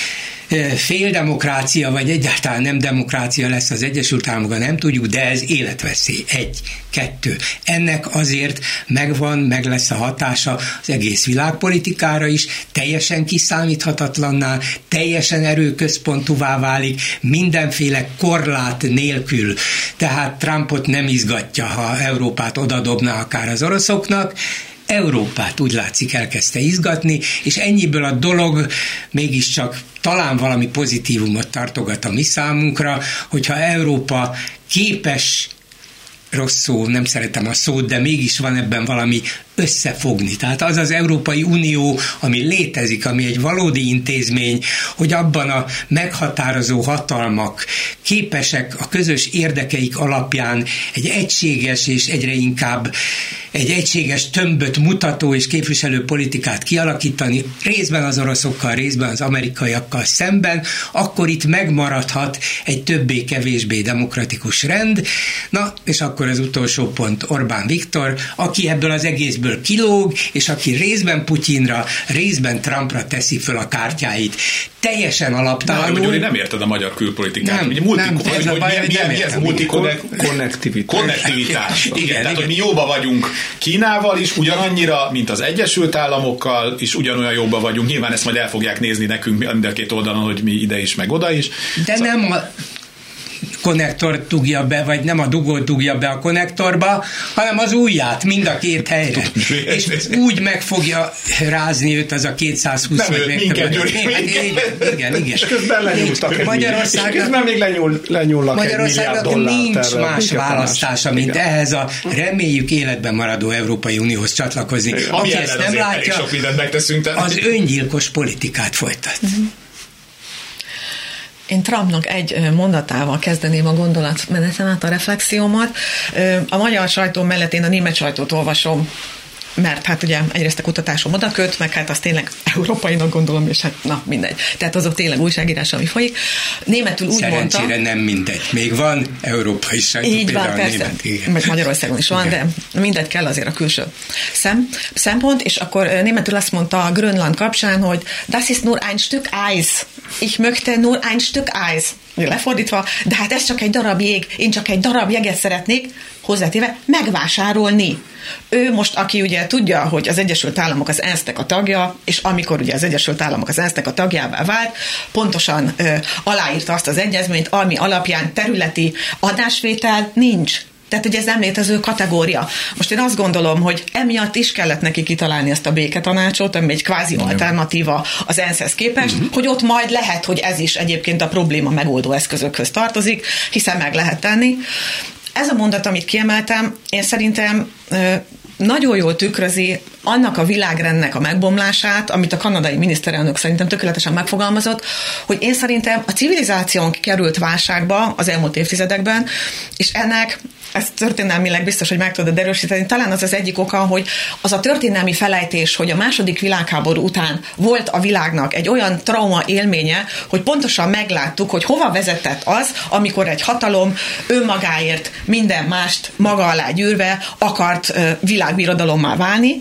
féldemokrácia, vagy egyáltalán nem demokrácia lesz az Egyesült Államokban, nem tudjuk, de ez életveszély. Egy, kettő. Ennek azért megvan, meg lesz a hatása az egész világpolitikára is, teljesen kiszámíthatatlanná, teljesen erőközpontúvá válik, mindenféle korlát nélkül. Tehát Trumpot nem izgatja, ha Európát odadobna akár az oroszoknak, Európát úgy látszik elkezdte izgatni, és ennyiből a dolog mégiscsak talán valami pozitívumot tartogat a mi számunkra, hogyha Európa képes, rossz szó, nem szeretem a szót, de mégis van ebben valami összefogni. Tehát az az Európai Unió, ami létezik, ami egy valódi intézmény, hogy abban a meghatározó hatalmak képesek a közös érdekeik alapján egy egységes és egyre inkább egy egységes tömböt mutató és képviselő politikát kialakítani, részben az oroszokkal, részben az amerikaiakkal szemben, akkor itt megmaradhat egy többé-kevésbé demokratikus rend. Na, és akkor az utolsó pont Orbán Viktor, aki ebből az egészből kilóg, és aki részben Putyinra, részben Trumpra teszi föl a kártyáit. Teljesen alaptalanul. Na, hogy nem érted a magyar külpolitikát. Nem, multi, nem, hogy, ez a baj, hogy nem értem. Konnektivitás. Konnektivitás. Igen, igen, tehát, igen. hogy mi jóba vagyunk Kínával is, ugyanannyira, mint az Egyesült Államokkal, és ugyanolyan jóba vagyunk. Nyilván ezt majd el fogják nézni nekünk mind a két oldalon, hogy mi ide is, meg oda is. De szóval nem a konnektort dugja be, vagy nem a dugót dugja be a konnektorba, hanem az ujját mind a két helyre. És úgy meg fogja rázni őt az a kétszázhúsz. Nem őt, minket, Gyuri. Igen, igen, igen. És közben lenyúltak egy Magyarországnak, és közben még lenyúl, lenyúlnak egy milliárd dollárt. Nincs más választása, mint igen. ehhez a reméljük életben maradó Európai Unióhoz csatlakozni. Igen. Aki Ami ezt nem látja, sok mindent megteszünk, az öngyilkos politikát folytat. Uh-huh. Én Trumpnak egy mondatával kezdeném a gondolatmenetemet, a reflexiómat. A magyar sajtó mellett én a német sajtót olvasom mert hát ugye egyrészt a kutatásom oda köt, meg hát azt tényleg európainak gondolom, és hát na mindegy. Tehát azok tényleg újságírás, ami folyik. Németül úgy mondta... Szerencsére nem mindegy. Még van európai sajtó, így van, persze. Német, igen. Meg Magyarországon is van, igen. De mindegy, kell azért a külső szem, szempont, és akkor németül azt mondta a Grönland kapcsán, hogy das ist nur ein Stück Eis. Ich möchte nur ein Stück Eis. Lefordítva, de hát ez csak egy darab jég, én csak egy darab jeget szeretnék, hozzátéve, megvásárolni. Ő most, aki ugye tudja, hogy az Egyesült Államok az ENSZ-nek a tagja, és amikor ugye az Egyesült Államok az ENSZ-nek a tagjává vált, pontosan ö, aláírta azt az egyezményt, ami alapján területi adásvétel nincs. Tehát ugye ez nem létező kategória. Most én azt gondolom, hogy emiatt is kellett neki kitalálni ezt a béketanácsot, ami egy kvázi alternatíva az ENSZ-hez képest, uh-huh. hogy ott majd lehet, hogy ez is egyébként a probléma megoldó eszközökhöz tartozik, hiszen meg lehet tenni. Ez a mondat, amit kiemeltem, én szerintem nagyon jól tükrözi annak a világrendnek a megbomlását, amit a kanadai miniszterelnök szerintem tökéletesen megfogalmazott, hogy én szerintem a civilizációnk került válságba az elmúlt évtizedekben, és ennek ezt történelmileg biztos, hogy meg tudod erősíteni. Talán az az egyik oka, hogy az a történelmi felejtés, hogy a második világháború után volt a világnak egy olyan trauma élménye, hogy pontosan megláttuk, hogy hova vezetett az, amikor egy hatalom önmagáért minden mást maga alá gyűrve akart világbirodalommá válni.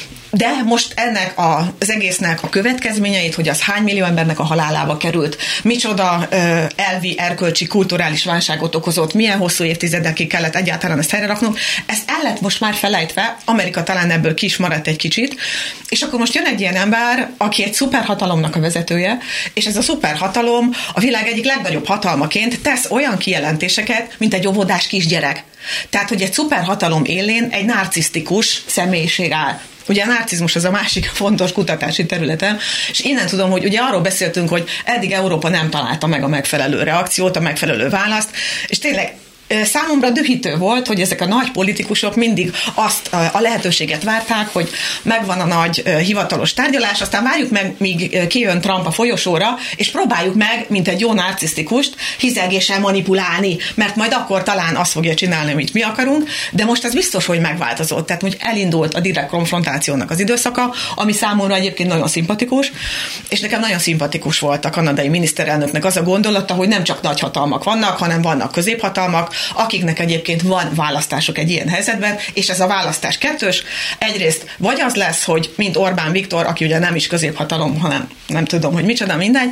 De most ennek az egésznek a következményeit, hogy az hány millió embernek a halálába került, micsoda ö, elvi, erkölcsi, kulturális válságot okozott, milyen hosszú évtizedekig kellett egyáltalán ezt helyre raknunk, ez el lett most már felejtve, Amerika talán ebből ki is maradt egy kicsit, és akkor most jön egy ilyen ember, aki egy szuperhatalomnak a vezetője, és ez a szuperhatalom a világ egyik legnagyobb hatalmaként tesz olyan kijelentéseket, mint egy óvodás kisgyerek. Tehát, hogy egy szuperhatalom élén egy narcisztikus személyiség áll. Ugye a narcizmus az a másik fontos kutatási területem, és innen tudom, hogy ugye arról beszéltünk, hogy eddig Európa nem találta meg a megfelelő reakciót, a megfelelő választ, és tényleg számomra dühítő volt, hogy ezek a nagy politikusok mindig azt a lehetőséget várták, hogy megvan a nagy hivatalos tárgyalás, aztán várjuk meg, míg kijön Trump a folyosóra, és próbáljuk meg, mint egy jó narcisztikust, hizelgéssel manipulálni, mert majd akkor talán azt fogja csinálni, amit mi akarunk, de most ez biztos, hogy megváltozott. Tehát, hogy elindult a direkt konfrontációnak az időszaka, ami számomra egyébként nagyon szimpatikus, és nekem nagyon szimpatikus volt a kanadai miniszterelnöknek az a gondolata, hogy nem csak nagyhatalmak vannak, hanem vannak középhatalmak, akiknek egyébként van választások egy ilyen helyzetben, és ez a választás kettős. Egyrészt vagy az lesz, hogy mint Orbán Viktor, aki ugye nem is középhatalom, hanem nem tudom, hogy micsoda, mindegy,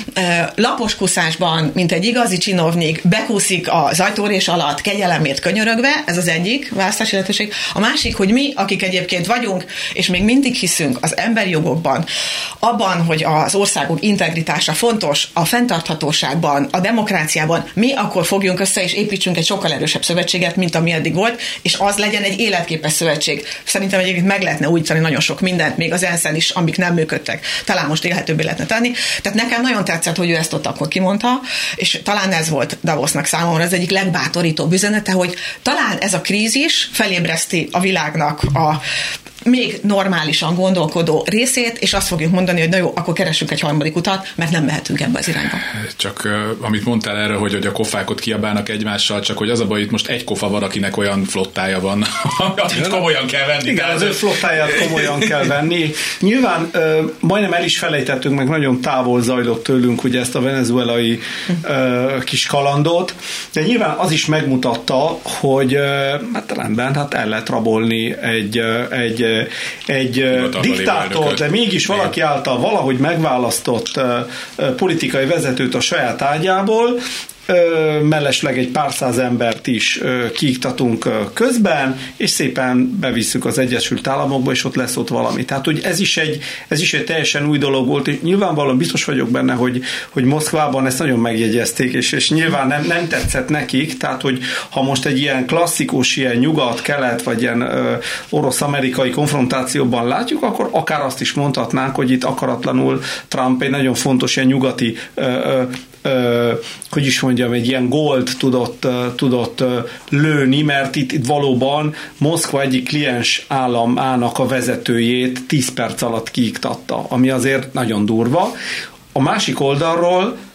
laposkuszásban, mint egy igazi csinovnyik, bekúszik az ajtórés alatt kegyelemért könyörögve, ez az egyik választási lehetőség. A másik, hogy mi, akik egyébként vagyunk, és még mindig hiszünk az emberi jogokban, abban, hogy az országok integritása fontos, a fenntarthatóságban, a demokráciában, mi akkor fogjunk össze és építsünk egy sokkal erősebb szövetséget, mint ami eddig volt, és az legyen egy életképes szövetség. Szerintem egyébként meg lehetne újítani nagyon sok mindent, még az ENSZ-en is, amik nem működtek. Talán most élhetőbbé lehetne tenni. Tehát nekem nagyon tetszett, hogy ő ezt ott akkor kimondta, és talán ez volt Davosnak számomra az egyik legbátorítóbb üzenete, hogy talán ez a krízis felébreszti a világnak a még normálisan gondolkodó részét, és azt fogjuk mondani, hogy na jó, akkor keressünk egy harmadik utat, mert nem mehetünk ebbe az irányba. Csak uh, amit mondtál erre, hogy, hogy a kofák ott kiabálnak egymással, csak hogy az a baj, itt most egy kofa van, akinek olyan flottája van, amit komolyan kell venni. Igen, az ő flottáját komolyan kell venni. Nyilván uh, majdnem el is felejtettünk, meg nagyon távol zajlott tőlünk ugye ezt a venezuelai uh, kis kalandot, de nyilván az is megmutatta, hogy uh, hát rendben, hát el lehet rabolni egy, uh, egy egy diktátor, de mégis valaki által valahogy megválasztott uh, politikai vezetőt a saját ágyából, Ö, mellesleg egy pár száz embert is ö, kiiktatunk ö, közben, és szépen bevisszük az Egyesült Államokba, és ott lesz ott valami. Tehát, hogy ez is egy, ez is egy teljesen új dolog volt, és nyilvánvalóan biztos vagyok benne, hogy, hogy Moszkvában ezt nagyon megjegyezték, és, és nyilván nem, nem tetszett nekik, tehát, hogy ha most egy ilyen klasszikus, ilyen nyugat-kelet, vagy ilyen ö, orosz-amerikai konfrontációban látjuk, akkor akár azt is mondhatnánk, hogy itt akaratlanul Trump egy nagyon fontos ilyen nyugati ö, ö, ö, hogy is mondjam, egy ilyen gólt tudott, tudott lőni, mert itt, itt valóban Moszkva egyik kliens államának a vezetőjét tíz perc alatt kiiktatta, ami azért nagyon durva. A másik oldalról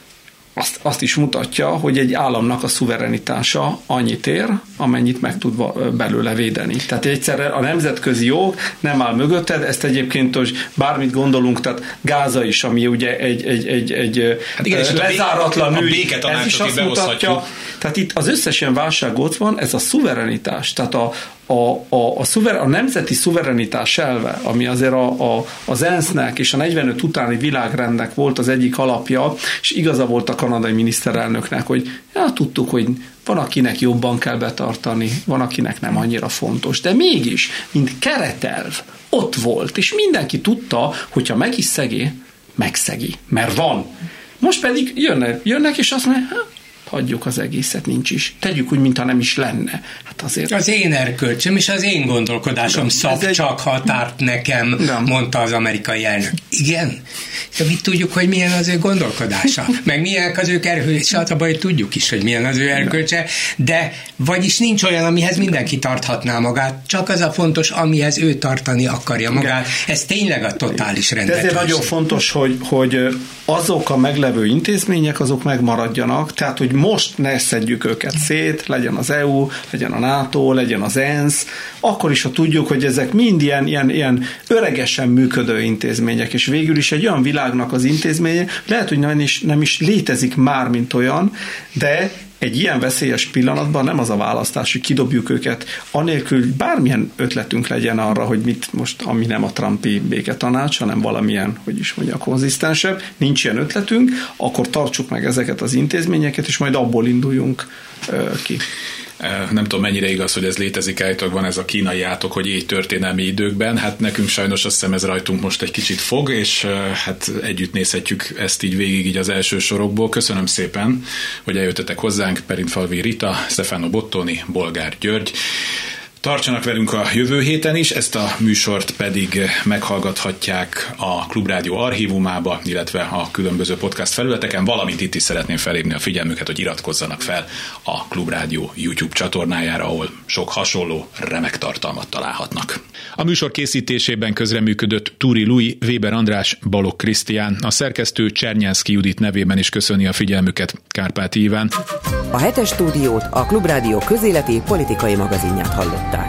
azt, azt is mutatja, hogy egy államnak a szuverenitása annyit ér, amennyit meg tud belőle védeni. Tehát egyszerre a nemzetközi jog nem áll mögötted, ezt egyébként, hogy bármit gondolunk, tehát Gáza is, ami ugye egy, egy, egy, egy hát igen, lezáratlan ügy, ez is azt mutatja, tehát itt az összes ilyen válság ott van, ez a szuverenitás, tehát a A, a, a, szuver, a nemzeti szuverenitás elve, ami azért a, a, az é en es nek és a negyvenöt utáni világrendnek volt az egyik alapja, és igaza volt a kanadai miniszterelnöknek, hogy ja, tudtuk, hogy van, akinek jobban kell betartani, van, akinek nem annyira fontos, de mégis, mint keretelv, ott volt, és mindenki tudta, hogyha meg is szegi, megszegi, mert van. Most pedig jönnek, jönnek és azt mondják, hagyjuk az egészet, nincs is. Tegyük úgy, mintha nem is lenne. Hát azért... Az én erkölcsöm és az én gondolkodásom szab egy... csak határt nekem, nem. Mondta az amerikai elnök. Igen? De mit tudjuk, hogy milyen az ő gondolkodása? Meg milyen az ő erkölcse? Hát abban tudjuk is, hogy milyen az ő erkölcse, de vagyis nincs olyan, amihez mindenki tarthatná magát, csak az a fontos, amihez ő tartani akarja magát. Igen. Ez tényleg a totális rendetlenség. De ezért nagyon fontos, hogy, hogy azok a meglevő intézmények, azok megmaradjanak, tehát, hogy most ne szedjük őket szét, legyen az é u, legyen a NATO, legyen az é en es, akkor is, ha tudjuk, hogy ezek mind ilyen, ilyen, ilyen öregesen működő intézmények, és végül is egy olyan világnak az intézménye, lehet, hogy nem is, nem is létezik már, mint olyan, de egy ilyen veszélyes pillanatban nem az a választás, hogy kidobjuk őket, anélkül bármilyen ötletünk legyen arra, hogy mit most, ami nem a Trumpi béketanács, hanem valamilyen, hogy is mondja, konzisztensebb, nincs ilyen ötletünk, akkor tartsuk meg ezeket az intézményeket, és majd abból induljunk uh, ki. Nem tudom, mennyire igaz, hogy ez létezik, állítólag van ez a kínai átok, hogy így történelmi időkben, hát nekünk sajnos azt hiszem ez rajtunk most egy kicsit fog, és hát együtt nézhetjük ezt így végig így az első sorokból. Köszönöm szépen, hogy eljöttetek hozzánk, Perintfalvi Rita, Stefano Bottoni, Bolgár György. Tartsanak velünk a jövő héten is, ezt a műsort pedig meghallgathatják a Klubrádió archívumába, illetve a különböző podcast felületeken, valamint itt is szeretném felhívni a figyelmüket, hogy iratkozzanak fel a Klubrádió YouTube csatornájára, ahol sok hasonló remek tartalmat találhatnak. A műsor készítésében közreműködött Túri Lui, Weber András, Balogh Krisztián, a szerkesztő Csernyánszky Judit nevében is köszöni a figyelmüket Kárpáti Iván. A hetes stúdiót, a Klubrádió közéleti politikai magazinját hallották.